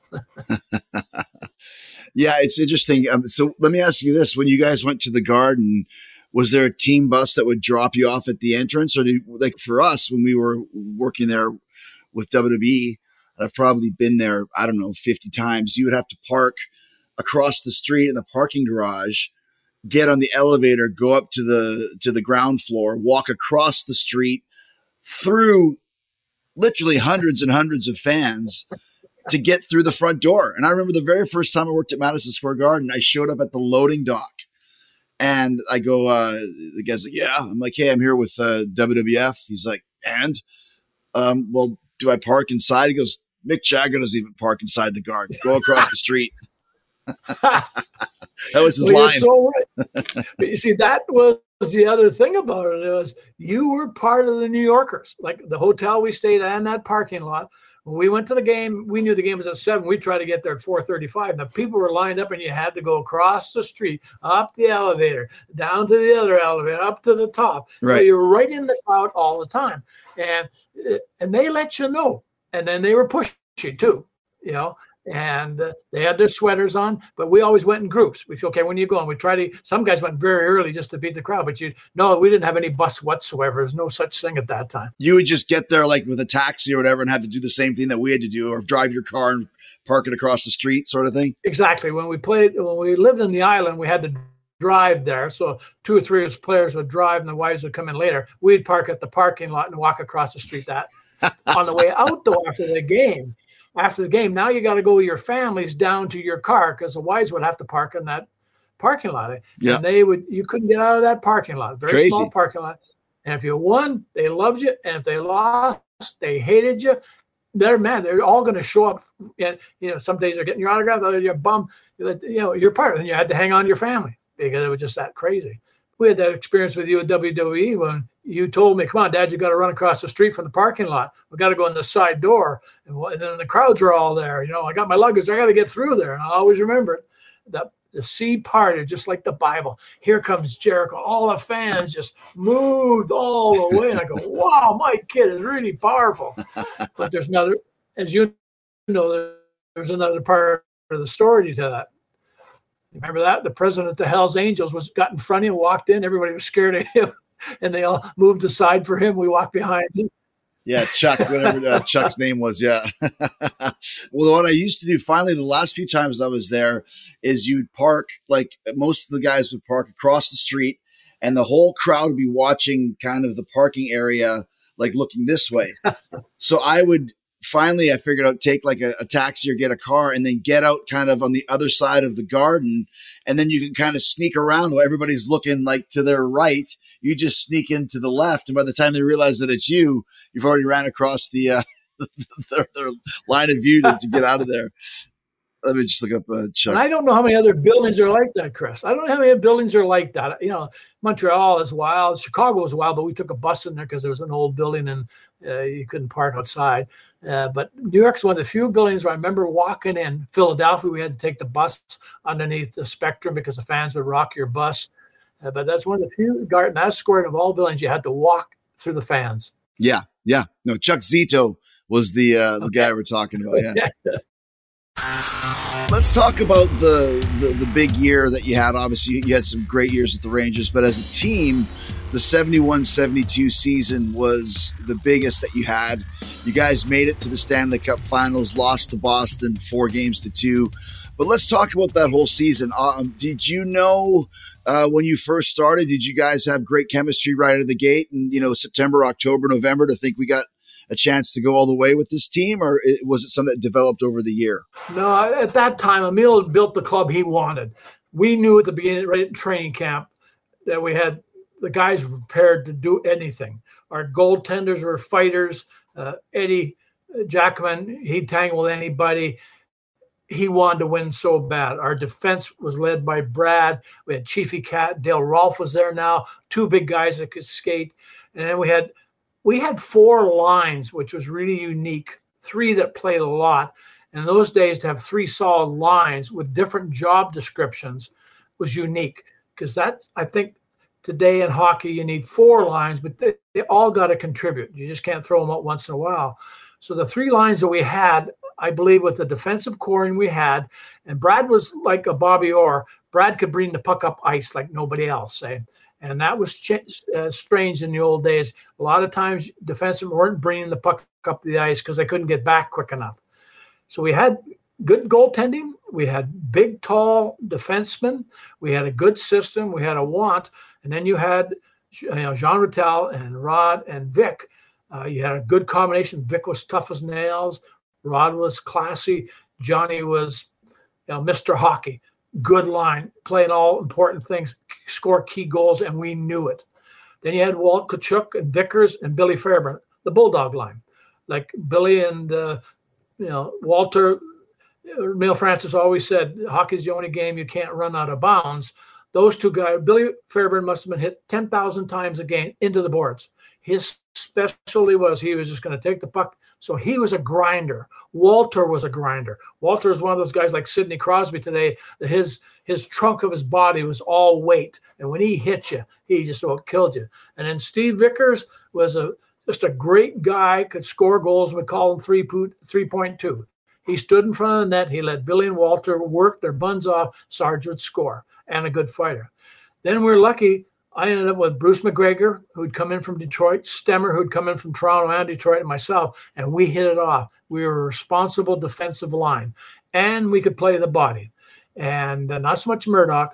Yeah, it's interesting. So let me ask you this. When you guys went to the Garden, was there a team bus that would drop you off at the entrance? Or like for us, when we were working there with WWE, I've probably been there, I don't know, 50 times. You would have to park across the street in the parking garage, get on the elevator, go up to the ground floor, walk across the street through literally hundreds and hundreds of fans to get through the front door. And I remember the very first time I worked at Madison Square Garden, I showed up at the loading dock. And I go, the guy's like, "Yeah." I'm like, "Hey, I'm here with WWF." He's like, "And?" "Well, do I park inside?" He goes, "Mick Jagger doesn't even park inside the Garden. Go across the street." That was his line. You're so right. But you see, that was the other thing about it. It was you were part of the New Yorkers. Like the hotel we stayed at in that parking lot. When we went to the game, we knew the game was at 7. We tried to get there at 4:35. Now people were lined up, and you had to go across the street, up the elevator, down to the other elevator, up to the top. Right. So you were right in the crowd all the time, and they let you know. And then they were pushing too, you know. And they had their sweaters on, but we always went in groups. We said, okay, when you go, and we try to. Some guys went very early just to beat the crowd, but we didn't have any bus whatsoever. There's no such thing at that time. You would just get there like with a taxi or whatever, and have to do the same thing that we had to do, or drive your car and park it across the street, sort of thing. Exactly. When we lived in the island, we had to drive there. So 2 or 3 of us players would drive, and the wives would come in later. We'd park at the parking lot and walk across the street. That on the way out, though, after the game, now you got to go with your families down to your car, because the wives would have to park in that parking lot. Yeah. And you couldn't get out of that parking lot. Very Crazy. Small parking lot. And if you won, they loved you. And if they lost, they hated you. They're all going to show up. And, some days they're getting your autograph, other you're bummed. You're part of it. And you had to hang on to your family because it was just that crazy. We had that experience with you at WWE when you told me, come on, Dad, you got to run across the street from the parking lot. We got to go in the side door. And then the crowds are all there. I got my luggage. I got to get through there. And I always remember it. The sea parted, just like the Bible. Here comes Jericho. All the fans just moved all the way. And I go, wow, my kid is really powerful. But there's another, as you know, there's another part of the story to that. Remember that? The president of the Hells Angels got in front of him, walked in. Everybody was scared of him. And they all moved aside for him. We walked behind him. Yeah, Chuck, whatever Chuck's name was. Yeah. Well, what I used to do finally the last few times I was there is you'd park, like most of the guys would park across the street, and the whole crowd would be watching kind of the parking area, like looking this way. So I figured out take like a taxi or get a car and then get out kind of on the other side of the garden. And then you can kind of sneak around while everybody's looking like to their right. You just sneak into the left. And by the time they realize that it's you've already ran across the their line of view to get out of there. Let me just look up Chuck. And I don't know how many other buildings are like that, Chris. I don't know how many buildings are like that. Montreal is wild. Chicago is wild, but we took a bus in there because there was an old building and you couldn't park outside. But New York's one of the few buildings where I remember walking in. Philadelphia, we had to take the bus underneath the Spectrum because the fans would rock your bus. But that's one of the few that's scored of all buildings you had to walk through the fans. Yeah. No, Chuck Zito was the guy we're talking about. Yeah. Let's talk about the big year that you had. Obviously, you had some great years at the Rangers, but as a team, the 71-72 season was the biggest that you had. You guys made it to the Stanley Cup Finals, lost to Boston 4-2. But let's talk about that whole season. Did you know when you first started, did you guys have great chemistry right out of the gate? And, September, October, November to think we got a chance to go all the way with this team? Or was it something that developed over the year? No, at that time, Emil built the club he wanted. We knew at the beginning, right in training camp, that we had the guys were prepared to do anything. Our goaltenders were fighters. Eddie Jackman, he'd tangle with anybody. He wanted to win so bad. Our defense was led by Brad. We had Chiefy Cat. Dale Rolfe was there now. 2 big guys that could skate. And then we had 4 lines, which was really unique. 3 that played a lot. And in those days, to have 3 solid lines with different job descriptions was unique. Because I think today in hockey, you need 4 lines, but they all got to contribute. You just can't throw them out once in a while. So the 3 lines that we had, I believe, with the defensive coring we had, and Brad was like a Bobby Orr. Brad could bring the puck up ice like nobody else, and that was strange in the old days. A lot of times, defensemen weren't bringing the puck up the ice because they couldn't get back quick enough. So we had good goaltending. We had big, tall defensemen. We had a good system. We had a want, and then you had Jean Rattel and Rod and Vic. You had a good combination. Vic was tough as nails. Rod was classy. Johnny was Mr. Hockey. Good line, playing all important things, score key goals, and we knew it. Then you had Walt Tkachuk and Vickers and Billy Fairbairn, the Bulldog line. Like Billy and Walter, Emil Francis always said, hockey's the only game you can't run out of bounds. Those 2 guys, Billy Fairbairn must have been hit 10,000 times a game into the boards. His specialty was he was just going to take the puck. So he was a grinder. Walter was a grinder. Walter is one of those guys like Sidney Crosby today, that his trunk of his body was all weight. And when he hit you, he just about killed you. And then Steve Vickers was Just a great guy, could score goals. We call him 3.2. He stood in front of the net. He let Billy and Walter work their buns off. Sarge would score, and a good fighter. Then we're lucky. I ended up with Bruce McGregor, who'd come in from Detroit, Stemmer, who'd come in from Toronto and Detroit, and myself, and we hit it off. We were a responsible defensive line, and we could play the body. And not so much Murdoch,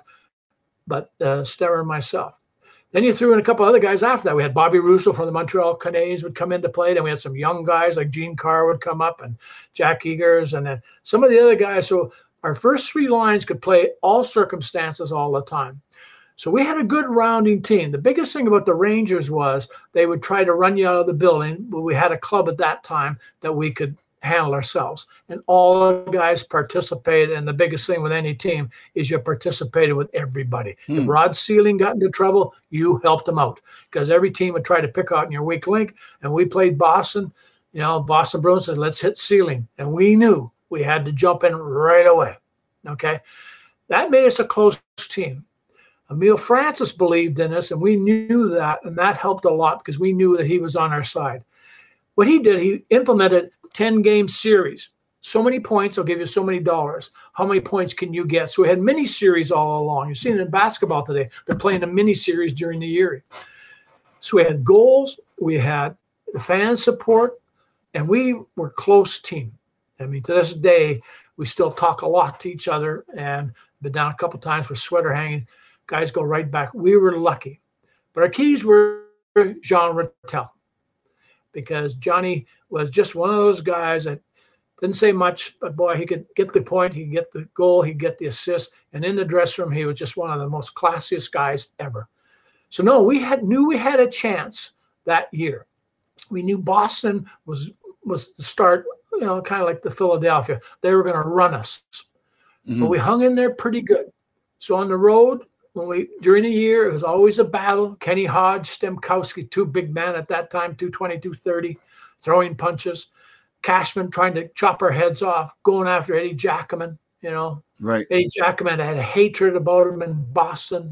but Stemmer and myself. Then you threw in a couple other guys after that. We had Bobby Russo from the Montreal Canadiens would come into play. Then we had some young guys like Gene Carr would come up and Jack Eagers and then some of the other guys. So our first three lines could play all circumstances all the time. So we had a good rounding team. The biggest thing about the Rangers was they would try to run you out of the building, but we had a club at that time that we could handle ourselves. And all the guys participated. And the biggest thing with any team is you participated with everybody. If Rod Sealing got into trouble, you helped them out because every team would try to pick out your weak link. And we played Boston. Boston Bruins said, let's hit Sealing. And we knew we had to jump in right away. Okay. That made us a close team. Emile Francis believed in us, and we knew that, and that helped a lot because we knew that he was on our side. What he did, he implemented 10-game series. So many points, I'll give you so many dollars. How many points can you get? So we had mini series all along. You've seen it in basketball today. They're playing a mini series during the year. So we had goals, we had the fan support, and we were a close team. I mean, to this day, we still talk a lot to each other and been down a couple times for sweater hanging. Guys go right back. We were lucky. But our keys were Jean Rattel because Johnny was just one of those guys that didn't say much, but boy, he could get the point, he'd get the goal, he'd get the assist. And in the dressing room, he was just one of the most classiest guys ever. So no, knew we had a chance that year. We knew Boston was the start, kind of like the Philadelphia. They were going to run us. Mm-hmm. But we hung in there pretty good. So on the road, during the year, it was always a battle. Kenny Hodge, Stemkowski, two big men at that time, 220, 230, throwing punches. Cashman trying to chop our heads off, going after Eddie Jackman, Right. Eddie Jackman had a hatred about him in Boston.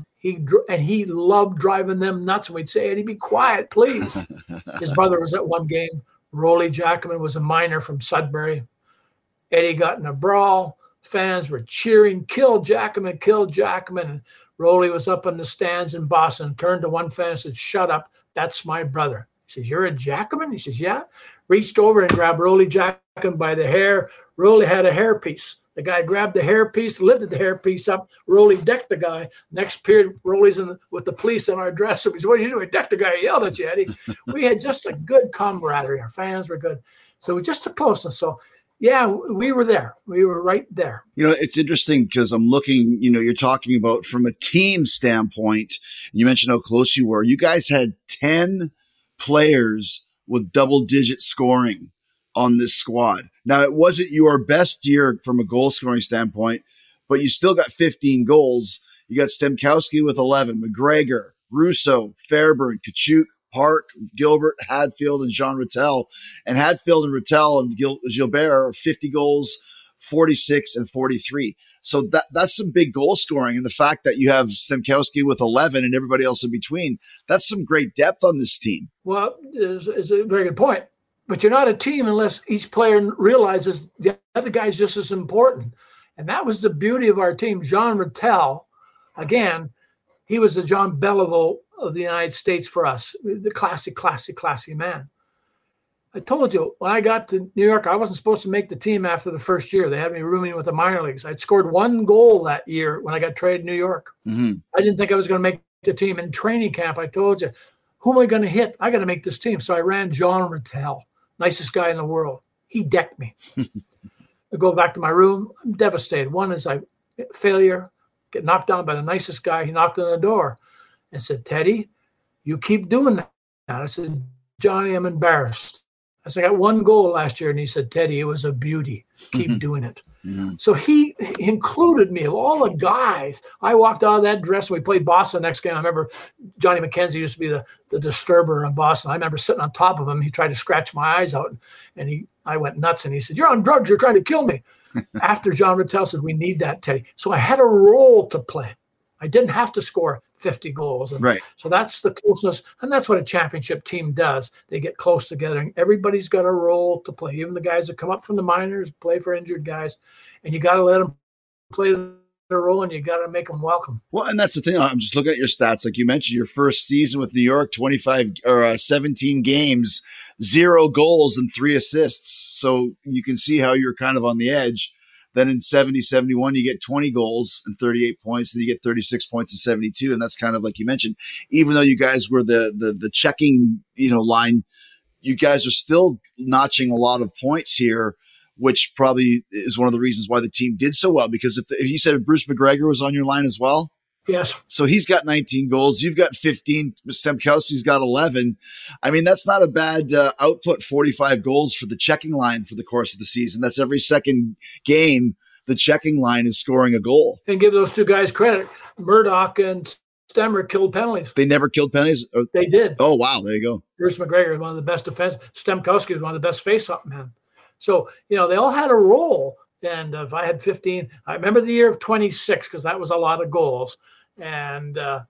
He loved driving them nuts. And we'd say, Eddie, be quiet, please. His brother was at one game. Rolly Jackman was a miner from Sudbury. Eddie got in a brawl. Fans were cheering, kill Jackman, kill Jackman. And Rolly was up in the stands in Boston, turned to one fan and said, shut up, that's my brother. He says, you're a Jackman? He says, yeah. Reached over and grabbed Rolly Jackman by the hair. Rolly had a hairpiece. The guy grabbed the hairpiece, lifted the hairpiece up. Rolly decked the guy. Next period, Rolly's with the police in our dressing room. He said, what did you do? He decked the guy. He yelled at you, Eddie. We had just a good camaraderie. Our fans were good. So just a closeness. So, yeah, we were there. We were right there. It's interesting because I'm looking, you're talking about from a team standpoint. You mentioned how close you were. You guys had 10 players with double-digit scoring on this squad. Now, it wasn't your best year from a goal-scoring standpoint, but you still got 15 goals. You got Stemkowski with 11, McGregor, Russo, Fairburn, Kachuk, Park, Gilbert, Hadfield, and Jean Rattel. And Hadfield and Rattel and Gilbert are 50 goals, 46 and 43. So that's some big goal scoring. And the fact that you have Stemkowski with 11 and everybody else in between, that's some great depth on this team. Well, it's a very good point. But you're not a team unless each player realizes the other guy's just as important. And that was the beauty of our team. Jean Rattel, again, he was the John Belleville of the United States for us, the classy man. I told you, when I got to New York, I wasn't supposed to make the team after the first year. They had me rooming with the minor leagues. I'd scored one goal that year when I got traded to New York. Mm-hmm. I didn't think I was going to make the team. In training camp, I told you, who am I going to hit? I got to make this team. So I ran Jean Rattel, nicest guy in the world. He decked me. I go back to my room. I'm devastated. One is failure, get knocked down by the nicest guy. He knocked on the door and said, Teddy, you keep doing that. I said, Johnny, I'm embarrassed. I said, I got one goal last year. And he said, Teddy, it was a beauty. Keep doing it. Mm-hmm. So he included me of all the guys. I walked out of that dress. We played Boston next game. I remember Johnny McKenzie used to be the disturber in Boston. I remember sitting on top of him. He tried to scratch my eyes out. And I went nuts. And he said, you're on drugs. You're trying to kill me. After Jean Rattel said, we need that, Teddy. So I had a role to play. I didn't have to score 50 goals. And Right. so that's the closeness, and that's what a championship team does. They get close together, and everybody's got a role to play. Even the guys that come up from the minors, play for injured guys, and you got to let them play their role, and you got to make them welcome. Well, and that's the thing. I'm just looking at your stats. Like you mentioned, your first season with New York, 17 games, 0 goals and 3 assists. So you can see how you're kind of on the edge. Then in 70-71, you get 20 goals and 38 points, and you get 36 points in 72. And that's kind of like you mentioned, even though you guys were the checking, line, you guys are still notching a lot of points here, which probably is one of the reasons why the team did so well. Because if you said Bruce McGregor was on your line as well. Yes. So he's got 19 goals. You've got 15. Stemkowski's got 11. I mean, that's not a bad output, 45 goals for the checking line for the course of the season. That's every second game the checking line is scoring a goal. And give those two guys credit. Murdoch and Stemmer killed penalties. They never killed penalties? They did. Oh, wow. There you go. Bruce McGregor is one of the best defense. Stemkowski is one of the best face-off men. So, they all had a role. And if I had 15, I remember the year of 26 because that was a lot of goals. And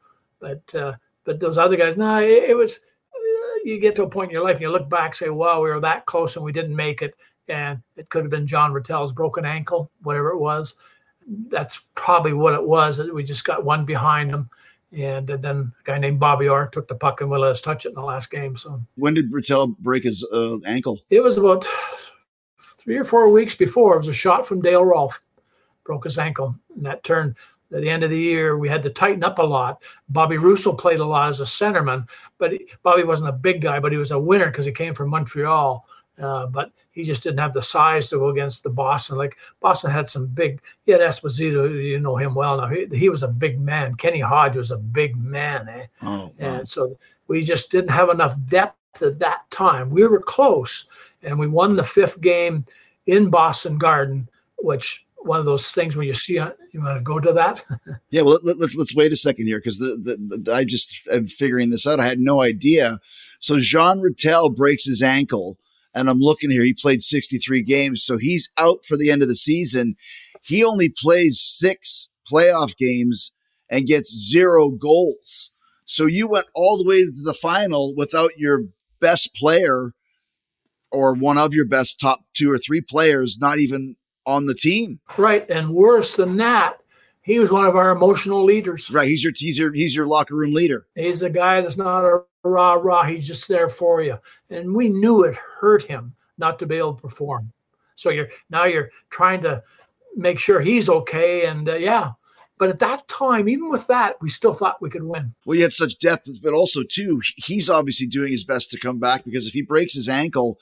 but those other guys, it was. You get to a point in your life, and you look back, say, "Wow, we were that close, and we didn't make it." And it could have been John Rattel's broken ankle, whatever it was. That's probably what it was. We just got one behind him, and then a guy named Bobby Orr took the puck and would let us touch it in the last game. So when did Rattel break his ankle? It was about 3 or 4 weeks before. It was a shot from Dale Rolfe, broke his ankle, and that turned. At the end of the year, we had to tighten up a lot. Bobby Russo played a lot as a centerman, but Bobby wasn't a big guy, but he was a winner because he came from Montreal. But he just didn't have the size to go against the Boston. Like Boston had some big. He had Esposito. You know him well now. He was a big man. Kenny Hodge was a big man. Oh, wow. And so we just didn't have enough depth at that time. We were close, and we won the 5th game in Boston Garden, which. One of those things where you see, you want to go to that? Yeah, well, let's wait a second here because I just am figuring this out. I had no idea. So Jean Rattel breaks his ankle, and I'm looking here. He played 63 games, so he's out for the end of the season. He only plays 6 playoff games and gets 0 goals. So you went all the way to the final without your best player or one of your best top 2 or 3 players, not even on the team. Right. And worse than that, he was one of our emotional leaders. Right. He's your locker room leader. He's a guy that's not a rah-rah. He's just there for you. And we knew it hurt him not to be able to perform. So you're trying to make sure he's okay. And but at that time, even with that, we still thought we could win. Well, you had such depth, but also too, he's obviously doing his best to come back because if he breaks his ankle,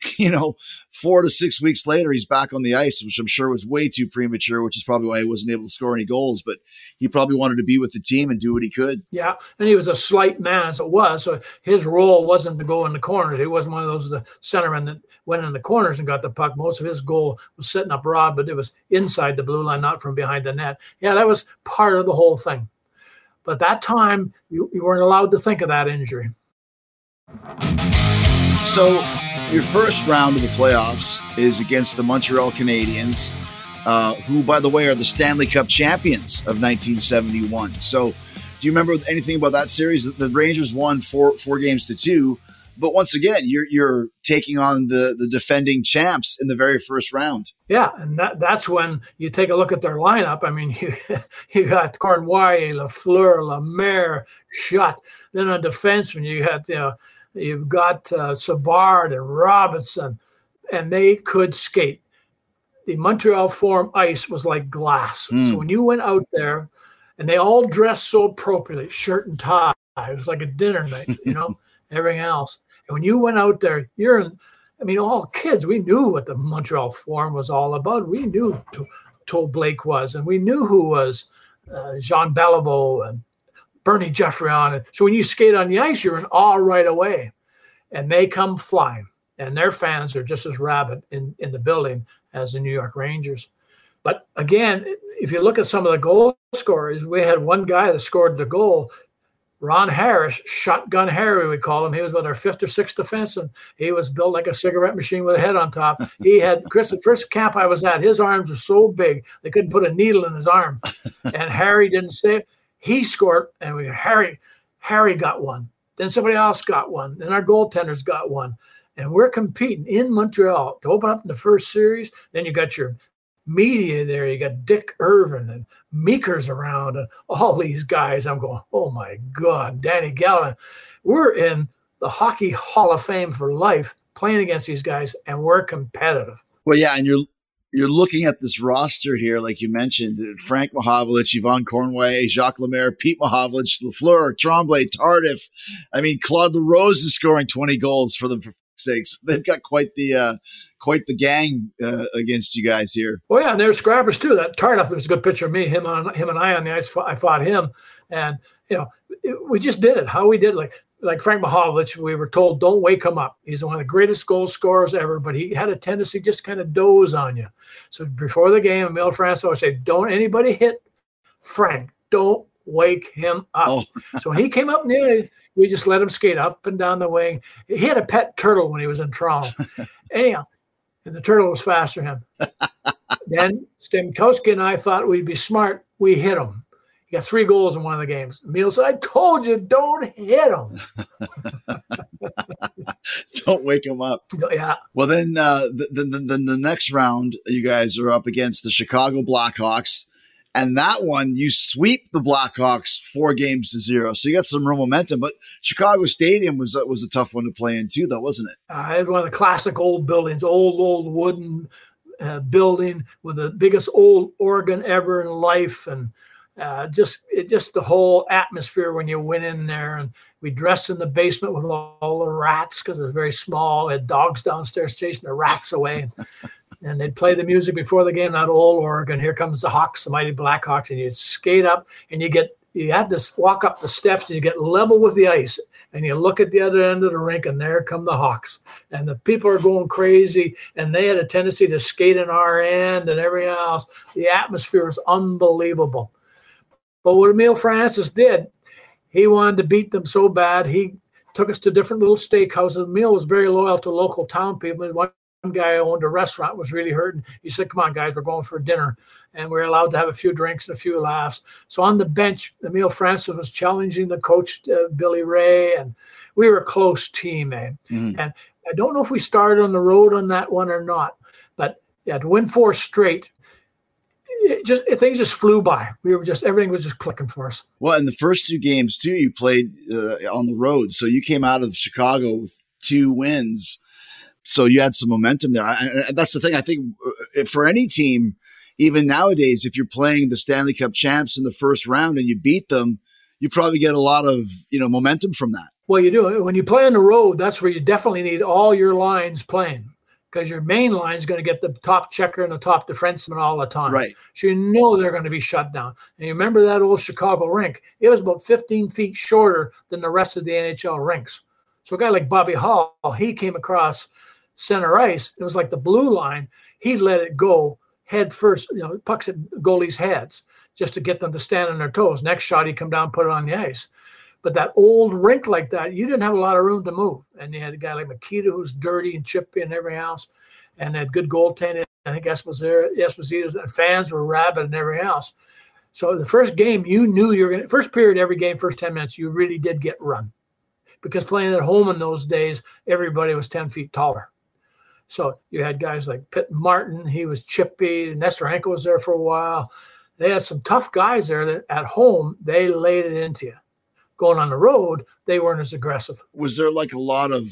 4 to 6 weeks later, he's back on the ice, which I'm sure was way too premature, which is probably why he wasn't able to score any goals, but he probably wanted to be with the team and do what he could. Yeah. And he was a slight man as it was. So his role wasn't to go in the corners. He wasn't one of those the centermen that went in the corners and got the puck. Most of his goal was setting up Rod, but it was inside the blue line, not from behind the net. Yeah, that was part of the whole thing. But that time, you weren't allowed to think of that injury. So your first round of the playoffs is against the Montreal Canadiens, who, by the way, are the Stanley Cup champions of 1971. So do you remember anything about that series? The Rangers won 4-2. But once again, you're taking on the defending champs in the very first round. Yeah, and that's when you take a look at their lineup. I mean, you got Cornwall, Lafleur, Lemaire, Schutt. Then on defenseman, you've got Savard and Robinson, and they could skate. The Montreal Forum ice was like glass. So when you went out there, and they all dressed so appropriately, shirt and tie. It was like a dinner night, everything else. And when you went out there, all kids, we knew what the Montreal Forum was all about. We knew who Blake was, and we knew who was Jean Beliveau and Bernie Geoffrion. So when you skate on the ice, you're in awe right away. And they come flying, and their fans are just as rabid in the building as the New York Rangers. But again, if you look at some of the goal scorers, we had one guy that scored the goal, Ron Harris, Shotgun Harry, we call him. He was about our 5th or 6th defenseman. He was built like a cigarette machine with a head on top. He had, Chris, the first camp I was at, his arms were so big, they couldn't put a needle in his arm. And Harry didn't say it. He scored, and Harry got one. Then somebody else got one. Then our goaltenders got one. And we're competing in Montreal to open up in the first series. Then you got your media there. You got Dick Irvin and Meeker's around and all these guys. I'm going, oh, my God, Danny Galvin. We're in the Hockey Hall of Fame for life playing against these guys, and we're competitive. Well, yeah, and you're looking at this roster here, like you mentioned, Frank Mahovlich, Yvonne Cornway, Jacques Lemaire, Pete Mahovlich, Lafleur, Tremblay, Tardif. I mean, Claude LaRose is scoring 20 goals for them, for sakes. They've got quite the gang against you guys here. Oh yeah, and there's scrappers too. That Tardif was a good picture of me, him and I on the ice. I fought him, and we just did it. How we did it, like Frank Mahovlich, we were told, don't wake him up. He's one of the greatest goal scorers ever, but he had a tendency just kind of doze on you. So before the game, Emile Francois would say, don't anybody hit Frank. Don't wake him up. Oh. So when he came up near, we just let him skate up and down the wing. He had a pet turtle when he was in Toronto. Anyhow, and the turtle was faster than him. Then Stemkowski and I thought we'd be smart. We hit him. He got 3 goals in one of the games. Emile said, I told you, don't hit him. Don't wake him up. Yeah. Well, then the next round, you guys are up against the Chicago Blackhawks. And that one, you sweep the Blackhawks 4-0. So you got some real momentum. But Chicago Stadium was a tough one to play in too, though, wasn't it? I had one of the classic old buildings, old wooden building with the biggest old organ ever in life. And just the whole atmosphere when you went in there. And we dressed in the basement with all the rats because it was very small. We had dogs downstairs chasing the rats away. And they'd play the music before the game, that old organ. Here comes the Hawks, the mighty Blackhawks. And you'd skate up and you had to walk up the steps and you get level with the ice. And you look at the other end of the rink and there come the Hawks. And the people are going crazy. And they had a tendency to skate in our end and everything else. The atmosphere was unbelievable. But what Emile Francis did, he wanted to beat them so bad. He took us to different little steakhouses. Emile was very loyal to local town people. One guy who owned a restaurant was really hurting. He said, come on, guys, we're going for dinner. And we're allowed to have a few drinks and a few laughs. So on the bench, Emile Francis was challenging the coach, Billy Ray, and we were a close team, man. Mm-hmm. And I don't know if we started on the road on that one or not, but yeah, to win 4 straight, things just flew by. Everything was just clicking for us. Well, in the first 2 games too, you played on the road. So you came out of Chicago with 2 wins. So you had some momentum there. And that's the thing. I think for any team, even nowadays, if you're playing the Stanley Cup champs in the first round and you beat them, you probably get a lot of, momentum from that. Well, you do. When you play on the road, that's where you definitely need all your lines playing, because your main line is going to get the top checker and the top defenseman all the time. Right. So they're going to be shut down. And you remember that old Chicago rink? It was about 15 feet shorter than the rest of the NHL rinks. So a guy like Bobby Hall, he came across center ice. It was like the blue line. He let it go head first, pucks at goalies' heads just to get them to stand on their toes. Next shot, he'd come down and put it on the ice. But that old rink like that, you didn't have a lot of room to move. And you had a guy like Makita who's dirty and chippy and everything else, and had good goaltending. I think Esposito's and fans were rabid and everything else. So the first game, you knew you were going to – first period, every game, first 10 minutes, you really did get run. Because playing at home in those days, everybody was 10 feet taller. So you had guys like Pitt Martin. He was chippy. Nestorenko was there for a while. They had some tough guys there that at home, they laid it into you. Going on the road, they weren't as aggressive. Was there like a lot of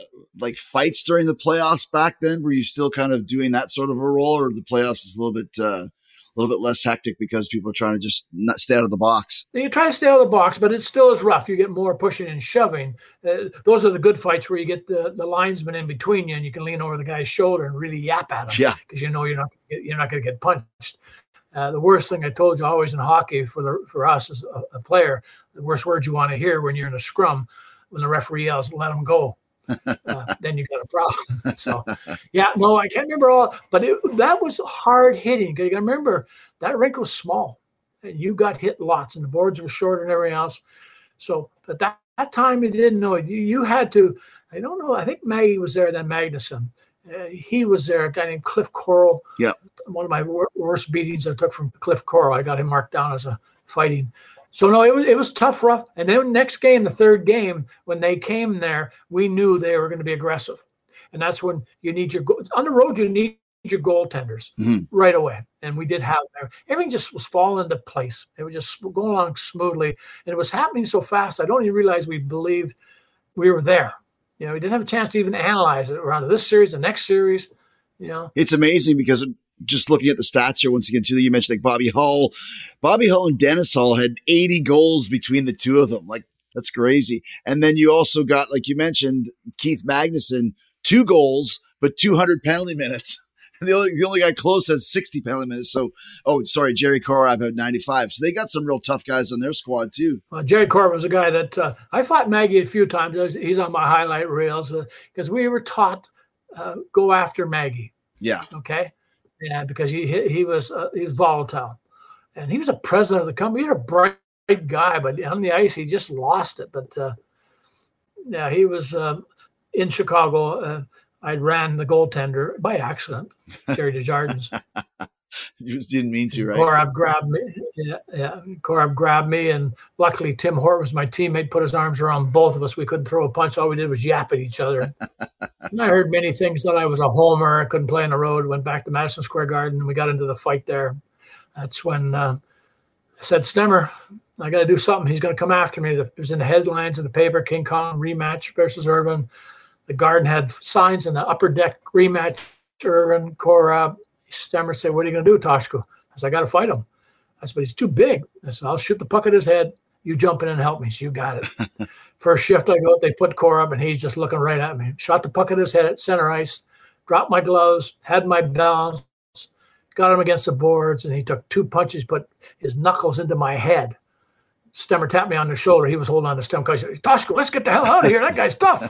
fights during the playoffs back then? Were you still kind of doing that sort of a role, or the playoffs is a little bit less hectic because people are trying to just not stay out of the box? You try to stay out of the box, but it still is rough. You get more pushing and shoving. Those are the good fights where you get the linesman in between you and you can lean over the guy's shoulder and really yap at him. Yeah, because you're not going to get punched. The worst thing I told you always in hockey for us as a player, the worst words you want to hear when you're in a scrum, when the referee yells, "Let him go." Then you got a problem. So, yeah, no, I can't remember all, but that was hard hitting. You got to remember that rink was small, and you got hit lots, and the boards were short and everything else. So, at that time, you didn't know it. You had to. I don't know. I think Maggie was there then. Magnuson, he was there. A guy named Cliff Coral. Yeah. One of my worst beatings I took from Cliff Coral. I got him marked down as a fighting. So no, it was tough, rough. And then next game, the third game, when they came there, we knew they were going to be aggressive. And that's when you need on the road, you need your goaltenders right away. And we did have everything just was falling into place. It was just going along smoothly. And it was happening so fast. I don't even realize we believed we were there. We didn't have a chance to even analyze it around this series, the next series. It's amazing because just looking at the stats here once again, too, you mentioned like Bobby Hull and Dennis Hull had 80 goals between the two of them. Like, that's crazy. And then you also got, like you mentioned, Keith Magnuson, 2 goals, but 200 penalty minutes. And the only guy close has 60 penalty minutes. So, Jerry Korab had 95. So they got some real tough guys on their squad too. Jerry Korab was a guy that I fought Maggie a few times. He's on my highlight reels because we were taught go after Maggie. Yeah. Okay. Yeah, because he was volatile, and he was a president of the company. He was a bright guy, but on the ice he just lost it. But he was in Chicago. I ran the goaltender by accident, Jerry Desjardins. You just didn't mean to, right? Korab grabbed me. Yeah. Korab grabbed me, and luckily Tim Hort was my teammate, put his arms around both of us. We couldn't throw a punch. All we did was yap at each other. And I heard many things that I was a homer. I couldn't play on the road. Went back to Madison Square Garden, and we got into the fight there. That's when I said, Stemmer, I got to do something. He's going to come after me. It was in the headlines in the paper, King Kong rematch versus Irvin. The Garden had signs in the upper deck rematch, Irvin, Korab. Stemmer said, what are you going to do, Toshko? I said, I got to fight him. I said, but he's too big. I said, I'll shoot the puck at his head. You jump in and help me. So you got it. First shift I go, they put Korab, and he's just looking right at me. Shot the puck at his head at center ice, dropped my gloves, had my balance, got him against the boards, and he took 2 punches, put his knuckles into my head. Stemmer tapped me on the shoulder. He was holding on to Stemmer. He said, Toshko, let's get the hell out of here. That guy's tough.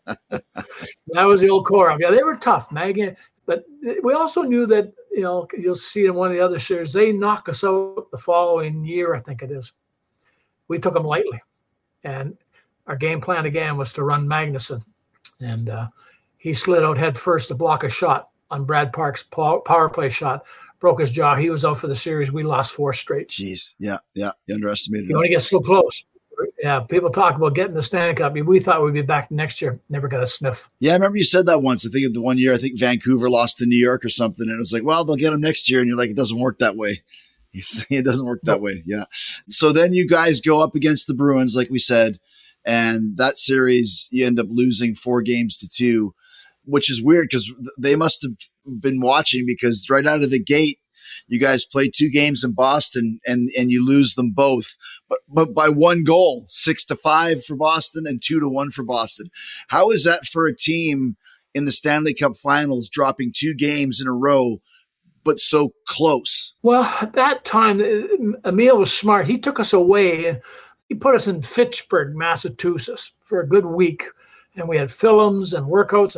That was the old Korab. Yeah, they were tough, Maggie. But we also knew that, you'll see in one of the other series, they knock us out the following year, I think it is. We took them lightly. And our game plan again was to run Magnuson. And he slid out head first to block a shot on Brad Park's power play shot. Broke his jaw. He was out for the series. We lost 4 straight. Jeez. Yeah. You underestimated You want to get so close. Yeah, people talk about getting the Stanley Cup. We thought we'd be back next year. Never got a sniff. Yeah, I remember you said that once. I think of the one year, I think Vancouver lost to New York or something. And it was like, well, they'll get them next year. And you're like, it doesn't work that way. You say it doesn't work that way. Yeah. So then you guys go up against the Bruins, like we said. And that series, you end up losing 4-2, which is weird because they must have been watching because right out of the gate, you guys played 2 games in Boston and you lose them both, but by 1 goal, 6-5 for Boston and 2-1 for Boston. How is that for a team in the Stanley Cup Finals dropping 2 games in a row, but so close? Well, at that time, Emil was smart. He took us away and he put us in Fitchburg, Massachusetts for a good week. And we had films and workouts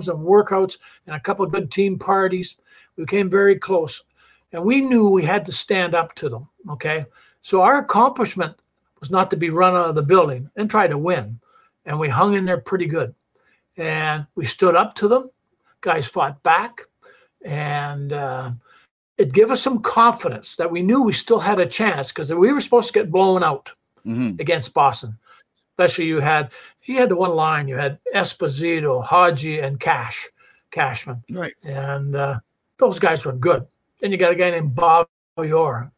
and a couple of good team parties. We came very close. And we knew we had to stand up to them, okay? So our accomplishment was not to be run out of the building and try to win. And we hung in there pretty good. And we stood up to them. Guys fought back. And it gave us some confidence that we knew we still had a chance because we were supposed to get blown out against Boston. Especially you had the one line. You had Esposito, Haji, and Cashman. Right. And those guys were good. Then you got a guy named Bob Orr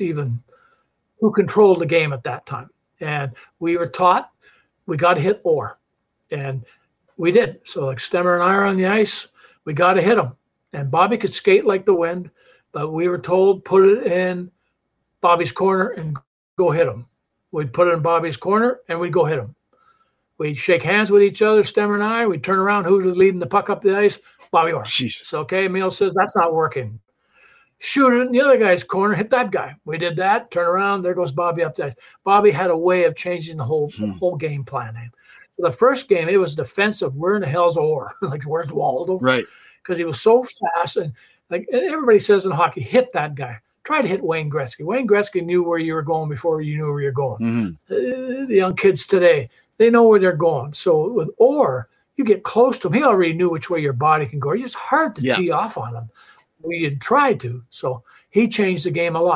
who controlled the game at that time. And we were taught we got to hit Orr. And we did. So like Stemmer and I are on the ice, we got to hit him. And Bobby could skate like the wind, but we were told put it in Bobby's corner and go hit him. We'd put it in Bobby's corner and we'd go hit him. We'd shake hands with each other, Stemmer and I. We'd turn around. Who was leading the puck up the ice? Bobby Orr. So, okay, Emil says, that's not working. Shoot it in the other guy's corner, hit that guy. We did that, turn around, there goes Bobby up the ice. Bobby had a way of changing the whole game plan. So the first game, it was defensive. Where in the hell's Orr? Like, where's Waldo? Right. Because he was so fast. And like everybody says in hockey, hit that guy. Try to hit Wayne Gretzky. Wayne Gretzky knew where you were going before you knew where you're going. The young kids today, they know where they're going. So with Orr, you get close to him. He already knew which way your body can go. It's hard to tee off on him. We didn't try to. So he changed the game a lot.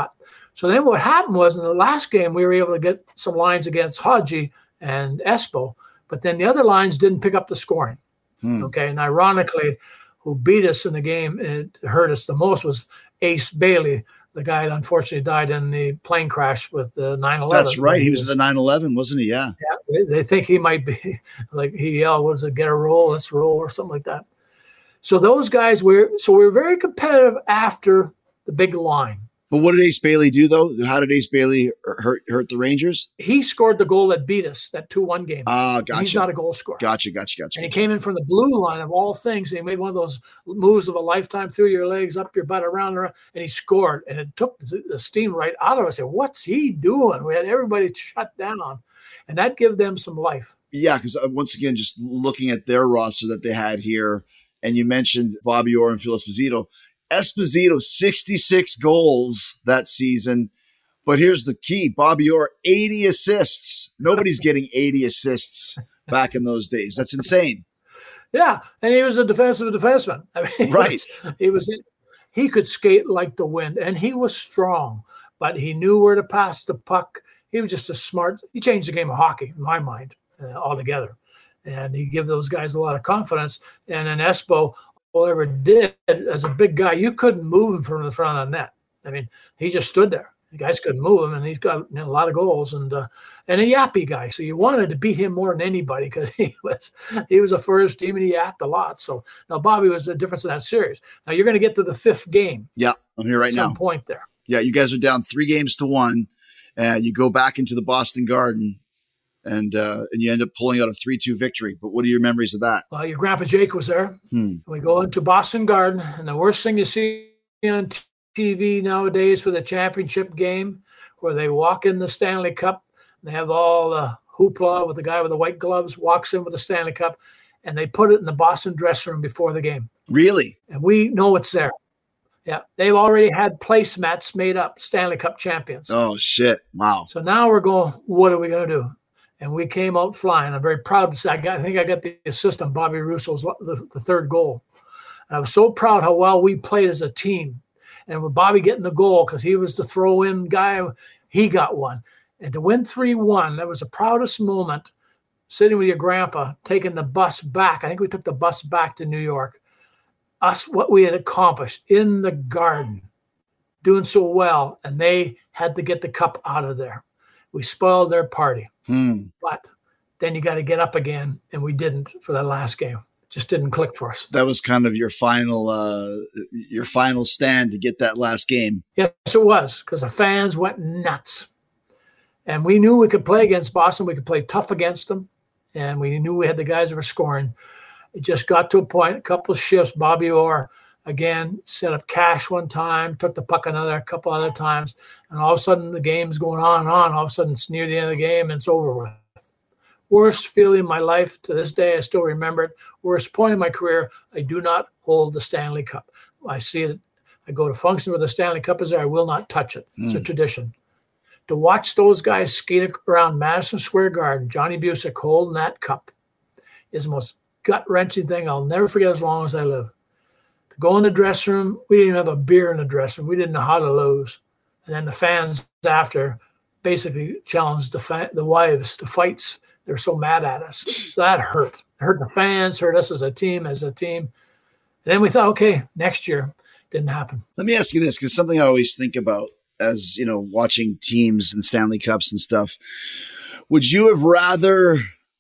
So then what happened was in the last game, we were able to get some lines against Haji and Espo, but then the other lines didn't pick up the scoring. Okay, and ironically, who beat us in the game, it hurt us the most, was Ace Bailey, the guy that unfortunately died in the plane crash with the 9/11. That's right. He was at the 9/11, wasn't he? Yeah. Yeah. They think he might be, like he yelled, what is it, get a roll, let's roll, or something like that. So those guys we were very competitive after the big line. But what did Ace Bailey do, though? How did Ace Bailey hurt the Rangers? He scored the goal that beat us, that 2-1 game. Gotcha. He's not a goal scorer. Gotcha. And he came in from the blue line of all things. And he made one of those moves of a lifetime through your legs, up your butt, around, and he scored. And it took the steam right out of us. I said, what's he doing? We had everybody shut down. And that gave them some life. Yeah, because once again, just looking at their roster that they had here, and you mentioned Bobby Orr and Phil Esposito. Esposito, 66 goals that season. But here's the key. Bobby Orr, 80 assists. Nobody's getting 80 assists back in those days. That's insane. Yeah, and he was a defensive defenseman. I mean, right. He could skate like the wind, and he was strong, but he knew where to pass the puck. He was just he changed the game of hockey, in my mind, altogether. And he gave those guys a lot of confidence. And in Espo, all he ever did as a big guy, you couldn't move him from the front of the net. I mean, he just stood there. The guys couldn't move him, and he's got a lot of goals and a yappy guy. So you wanted to beat him more than anybody because he was a first team and he yapped a lot. So now Bobby was the difference in that series. Now you're going to get to the 5th game. Yeah, I'm here right now. Some point there. Yeah, you guys are down 3-1. You go back into the Boston Garden. And you end up pulling out a 3-2 victory. But what are your memories of that? Well, your grandpa Jake was there. We go into Boston Garden, and the worst thing you see on TV nowadays for the championship game, where they walk in the Stanley Cup, they have all the hoopla with the guy with the white gloves walks in with the Stanley Cup, and they put it in the Boston dressing room before the game. Really? And we know it's there. Yeah, they've already had placemats made up, Stanley Cup champions. Oh, shit. Wow. So now we're going, what are we going to do? And we came out flying. I'm very proud to say I think I got the assist on Bobby Russo's the third goal. And I was so proud how well we played as a team. And with Bobby getting the goal, because he was the throw-in guy, he got one. And to win 3-1, that was the proudest moment, sitting with your grandpa, taking the bus back. I think we took the bus back to New York. What we had accomplished in the Garden, doing so well, and they had to get the cup out of there. We spoiled their party. But then you got to get up again, and we didn't for that last game. It just didn't click for us. That was kind of your final stand to get that last game. Yes, it was, because the fans went nuts. And we knew we could play against Boston. We could play tough against them, and we knew we had the guys that were scoring. It just got to a point, a couple of shifts. Bobby Orr, again, set up cash one time, took the puck a couple other times, and all of a sudden the game's going on and on. All of a sudden it's near the end of the game and it's over with. Worst feeling in my life to this day, I still remember it. Worst point in my career, I do not hold the Stanley Cup. I see it. I go to functions where the Stanley Cup is there. I will not touch it. It's a tradition. To watch those guys skate around Madison Square Garden, Johnny Busick holding that cup, is the most gut-wrenching thing I'll never forget as long as I live. To go in the dressing room, we didn't even have a beer in the dressing room. We didn't know how to lose. And then the fans after basically challenged the wives to fights. They were so mad at us. So that hurt. It hurt the fans, hurt us as a team. And then we thought, okay, next year. Didn't happen. Let me ask you this, because something I always think about as, watching teams and Stanley Cups and stuff. Would you have rather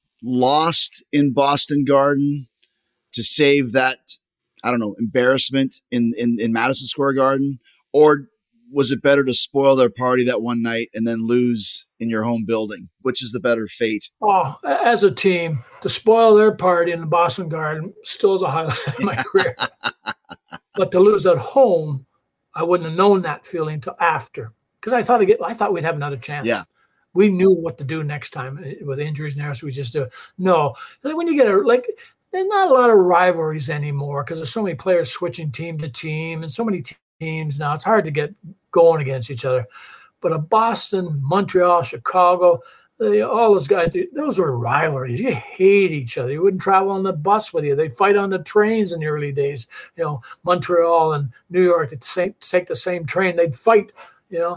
lost in Boston Garden to save that, embarrassment in Madison Square Garden? Or was it better to spoil their party that one night and then lose in your home building? Which is the better fate? Oh, as a team, to spoil their party in the Boston Garden still is a highlight of my career. But to lose at home, I wouldn't have known that feeling until after, because I thought we'd have another chance. Yeah. We knew what to do next time with injuries and everything, so we just do it. No. When you get there's not a lot of rivalries anymore because there's so many players switching team to team and so many teams now. It's hard to get going against each other. But Boston, Montreal, Chicago, all those guys, those were rivalries. You hate each other. You wouldn't travel on the bus with you. They'd fight on the trains in the early days. Montreal and New York, they'd take the same train. They'd fight,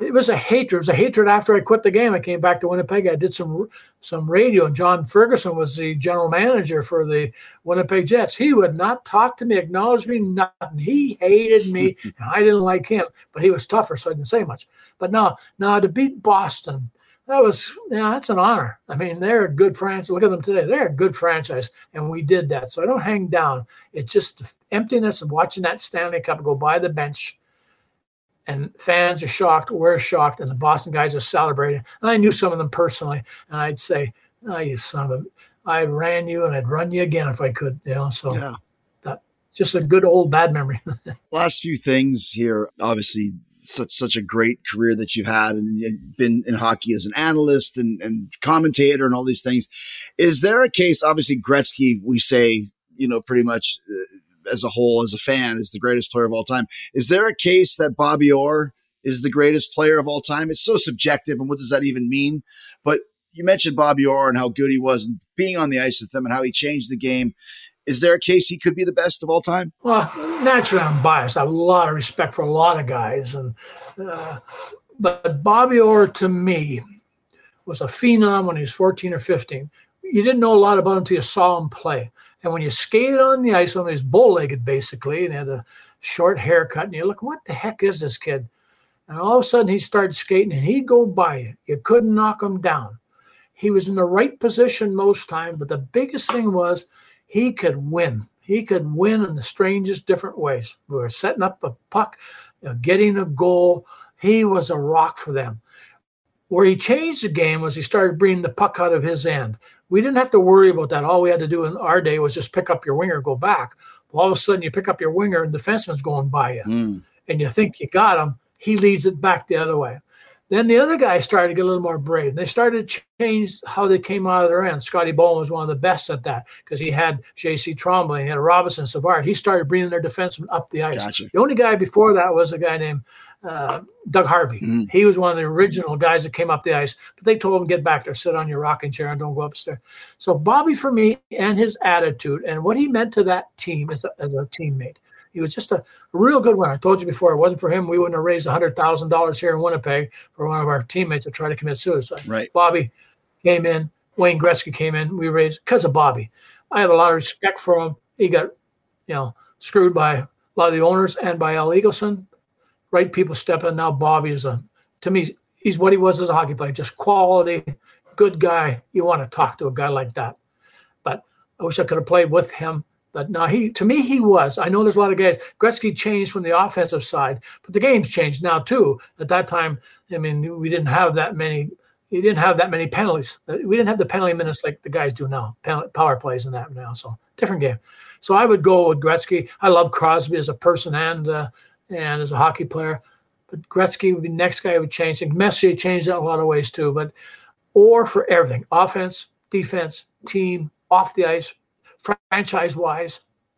it was a hatred. It was a hatred after I quit the game. I came back to Winnipeg. I did some radio, and John Ferguson was the general manager for the Winnipeg Jets. He would not talk to me, acknowledge me, nothing. He hated me, and I didn't like him, but he was tougher, so I didn't say much. But now to beat Boston, that's an honor. I mean, they're a good franchise. Look at them today. They're a good franchise, and we did that. So I don't hang down. It's just the emptiness of watching that Stanley Cup go by the bench, and fans are shocked. We're shocked, and the Boston guys are celebrating. And I knew some of them personally, and I'd say, "Oh, you son of a! I ran you, and I'd run you again if I could." So yeah. Just a good old bad memory. Last few things here. Obviously, such a great career that you've had, and you've been in hockey as an analyst and commentator and all these things. Is there a case? Obviously, Gretzky, we say, pretty much as a whole, as a fan, is the greatest player of all time. Is there a case that Bobby Orr is the greatest player of all time? It's so subjective, and what does that even mean? But you mentioned Bobby Orr and how good he was, and being on the ice with him, and how he changed the game. Is there a case he could be the best of all time? Well, naturally, I'm biased. I have a lot of respect for a lot of guys, but Bobby Orr, to me, was a phenom when he was 14 or 15. You didn't know a lot about him until you saw him play. And when you skated on the ice, when he was bow-legged, basically, and had a short haircut, and you look, what the heck is this kid? And all of a sudden, he started skating, and he'd go by you. You couldn't knock him down. He was in the right position most times, but the biggest thing was, he could win. He could win in the strangest different ways. We were setting up a puck, getting a goal. He was a rock for them. Where he changed the game was he started bringing the puck out of his end. We didn't have to worry about that. All we had to do in our day was just pick up your winger, go back. All of a sudden, you pick up your winger and the defenseman's going by you. And you think you got him. He leads it back the other way. Then the other guys started to get a little more brave. They started to change how they came out of their end. Scotty Bowman was one of the best at that because he had J.C. Tremblay, he had Robinson, Savard. He started bringing their defensemen up the ice. Gotcha. The only guy before that was a guy named Doug Harvey. He was one of the original guys that came up the ice. But they told him, get back there, sit on your rocking chair and don't go upstairs. So Bobby, for me, and his attitude and what he meant to that team as a teammate, he was just a real good one. I told you before, it wasn't for him, we wouldn't have raised $100,000 here in Winnipeg for one of our teammates to try to commit suicide. Right. Bobby came in. Wayne Gretzky came in. We raised because of Bobby. I have a lot of respect for him. He got, screwed by a lot of the owners and by Al Eagleson. Right people step in. Now Bobby is to me, he's what he was as a hockey player. Just quality, good guy. You want to talk to a guy like that. But I wish I could have played with him. But no, to me, he was. I know there's a lot of guys. Gretzky changed from the offensive side, but the game's changed now too. At that time, we didn't have that many. He didn't have that many penalties. We didn't have the penalty minutes like the guys do now. Power plays and that now. So different game. So I would go with Gretzky. I love Crosby as a person and as a hockey player, but Gretzky would be the next guy who would change. And Messier changed that in a lot of ways too. But or for everything: offense, defense, team, off the ice. Franchise-wise,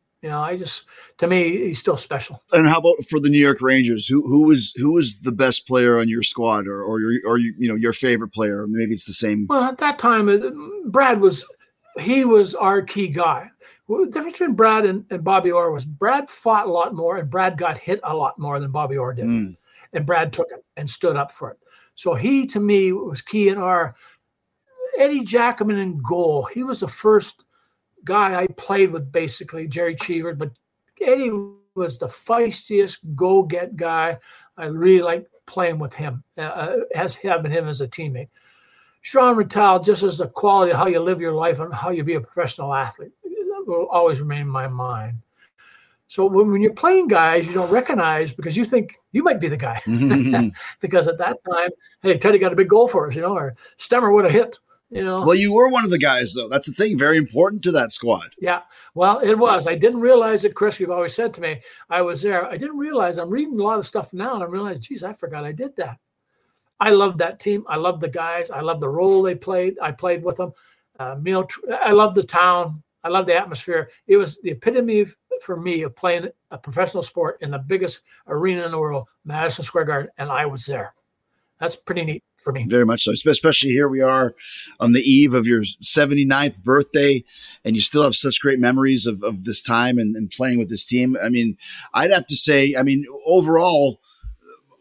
to me, he's still special. And how about for the New York Rangers? Who was the best player on your squad, or your favorite player? Maybe it's the same. Well, at that time, Brad was our key guy. The difference between Brad and Bobby Orr was Brad fought a lot more, and Brad got hit a lot more than Bobby Orr did, and Brad took it and stood up for it. So he, to me, was key in our Eddie Jackman in goal. He was the first guy I played with, basically Jerry Cheever, but Eddie was the feistiest go-get guy. I really liked playing with him, having him as a teammate. Sean Rattal, just as the quality of how you live your life and how you be a professional athlete, will always remain in my mind. So when you're playing guys you don't recognize because you think you might be the guy. Because at that time, hey, Teddy got a big goal for us, or Stemmer would have hit. Well, you were one of the guys, though. That's the thing. Very important to that squad. Yeah. Well, it was. I didn't realize it. Chris, you've always said to me, I was there. I didn't realize. I'm reading a lot of stuff now, and I realized, geez, I forgot I did that. I loved that team. I loved the guys. I loved the role they played. I played with them. I loved the town. I loved the atmosphere. It was the epitome for me of playing a professional sport in the biggest arena in the world, Madison Square Garden, and I was there. That's pretty neat for me. Very much so, especially here we are on the eve of your 79th birthday, and you still have such great memories of this time and playing with this team. I'd have to say, overall,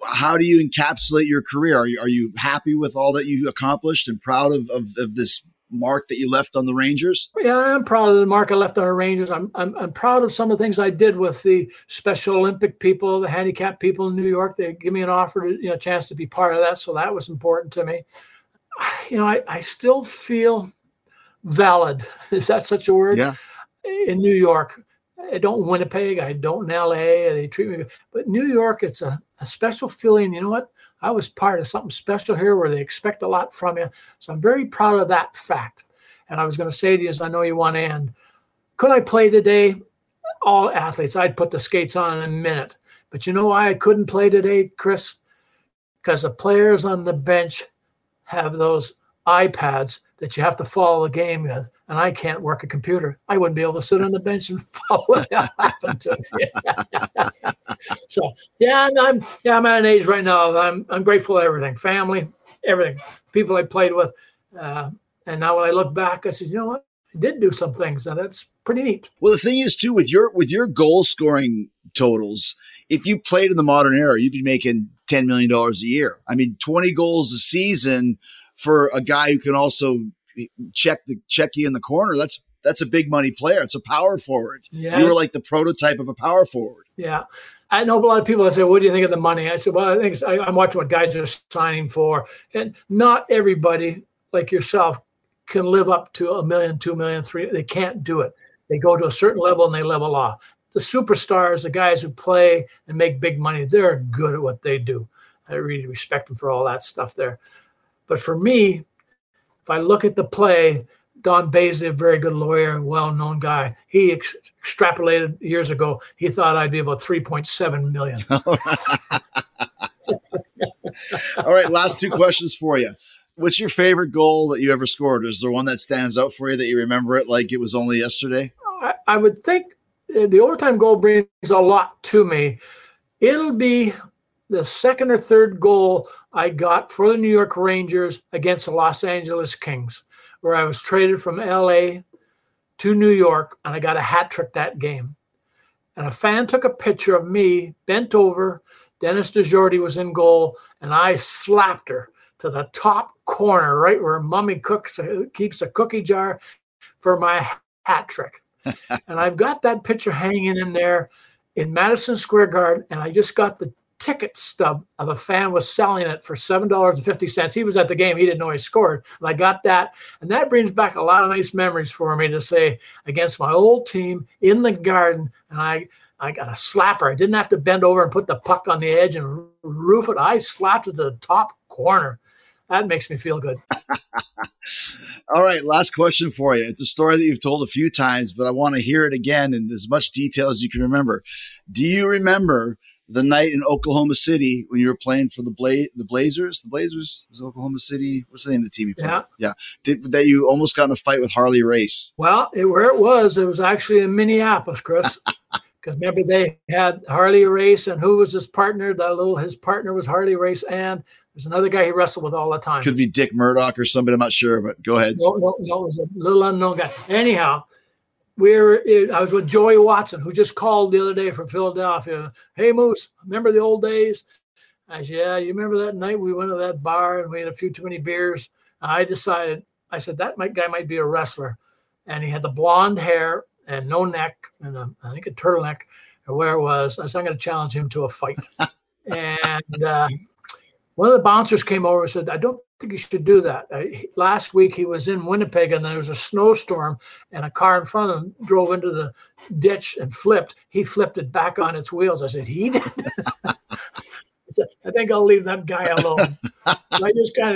how do you encapsulate your career? Are you happy with all that you accomplished and proud of this mark that you left on the Rangers? Yeah, I'm proud of the mark I left on the Rangers. I'm proud of some of the things I did with the Special Olympic people, the handicapped people in New York. They give me an offer to, chance to be part of that. So that was important to me. I still feel valid. Is that such a word? Yeah. In New York. I don't Winnipeg. I don't in LA. They treat me good. But New York, it's a special feeling. You know what? I was part of something special here where they expect a lot from you. So I'm very proud of that fact. And I was going to say to you, as I know you want to end, could I play today? All athletes, I'd put the skates on in a minute. But you know why I couldn't play today, Chris? Because the players on the bench have those iPads that you have to follow the game with, and I can't work a computer. I wouldn't be able to sit on the bench and follow what happened to me. So I'm at an age right now. I'm grateful for everything, family, everything, people I played with, and now when I look back, I said, you know what, I did do some things, and that's pretty neat. Well, the thing is too, with your goal scoring totals, if you played in the modern era, you'd be making $10 million a year. I mean, 20 goals a season for a guy who can also check you in the corner. That's a big money player. It's a power forward. Yeah. You were like the prototype of a power forward. Yeah. I know a lot of people that say, what do you think of the money? I said, well, I think I'm watching what guys are signing for. And not everybody like yourself can live up to $1 million, $2 million, $3 million. They can't do it. They go to a certain level and they level off. The superstars, the guys who play and make big money, they're good at what they do. I really respect them for all that stuff there. But for me, if I look at the play, Don Basley, a very good lawyer and well-known guy, he extrapolated years ago. He thought I'd be about 3.7 million. All right, last two questions for you. What's your favorite goal that you ever scored? Is there one that stands out for you that you remember it like it was only yesterday? I would think the overtime goal brings a lot to me. It'll be the second or third goal I got for the New York Rangers against the Los Angeles Kings, where I was traded from LA to New York, and I got a hat trick that game. And a fan took a picture of me, bent over, Dennis DeJordy was in goal, and I slapped her to the top corner, right where Mommy keeps a cookie jar for my hat trick. And I've got that picture hanging in there in Madison Square Garden, and I just got the ticket stub of a fan was selling it for $7.50. He was at the game. He didn't know he scored. And I got that. And that brings back a lot of nice memories for me to say against my old team in the Garden. And I got a slapper. I didn't have to bend over and put the puck on the edge and roof it. I slapped it to the top corner. That makes me feel good. All right, last question for you. It's a story that you've told a few times, but I want to hear it again in as much detail as you can remember. Do you remember the night in Oklahoma City when you were playing for the Blazers? The Blazers was Oklahoma City. What's the name of the team you played? Yeah. That you almost got in a fight with Harley Race. Well, where it was actually in Minneapolis, Chris. Because remember, they had Harley Race, and who was his partner? His partner was Harley Race, and there's another guy he wrestled with all the time. Could be Dick Murdoch or somebody. I'm not sure, but go ahead. No, it was a little unknown guy. Anyhow, I was with Joey Watson, who just called the other day from Philadelphia. Hey, Moose, remember the old days? I said, yeah, you remember that night we went to that bar and we had a few too many beers? I said, that guy might be a wrestler. And he had the blonde hair and no neck and I think a turtleneck or where it was. I said, I'm going to challenge him to a fight. And one of the bouncers came over and said, I don't think you should do that. Last week he was in Winnipeg and there was a snowstorm and a car in front of him drove into the ditch and flipped. He flipped it back on its wheels. I said, he did? I said, I think I'll leave that guy alone. I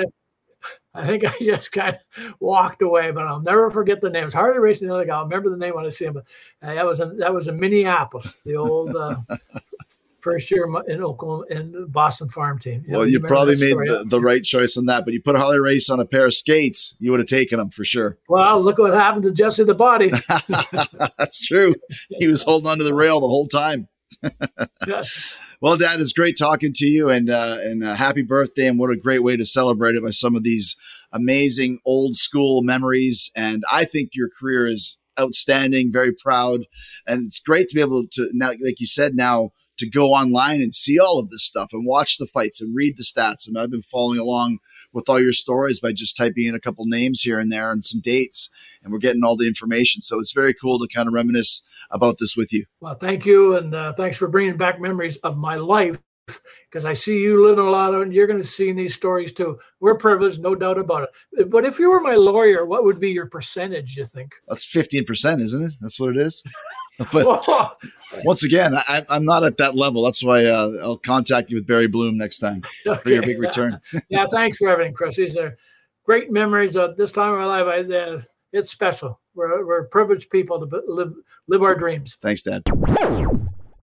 just kind of walked away, but I'll never forget the name. It's Harley Race and the other guy. I'll remember the name when I see him. But that was in Minneapolis, the old first year in Oklahoma in Boston farm team. Well, you probably made the right choice on that, but you put Harley Race on a pair of skates, you would have taken him for sure. Well, look what happened to Jesse the Body. That's true. He was holding onto the rail the whole time. Yeah. Well, Dad, it's great talking to you, and happy birthday, and what a great way to celebrate it by some of these amazing old school memories. And I think your career is outstanding, very proud, and it's great to be able to now, like you said, now to go online and see all of this stuff and watch the fights and read the stats. And I've been following along with all your stories by just typing in a couple names here and there and some dates, and we're getting all the information. So it's very cool to kind of reminisce about this with you. Well, thank you. And thanks for bringing back memories of my life, because I see you living a lot of it, and you're going to see in these stories too. We're privileged, no doubt about it. But if you were my lawyer, what would be your percentage, you think? That's 15%, isn't it? That's what it is. But once again, I'm not at that level. That's why I'll contact you with Barry Bloom next time for your big return. Yeah, thanks for everything, Chris. These are great memories of this time of my life. It's special. We're privileged people to live our dreams. Thanks, Dad.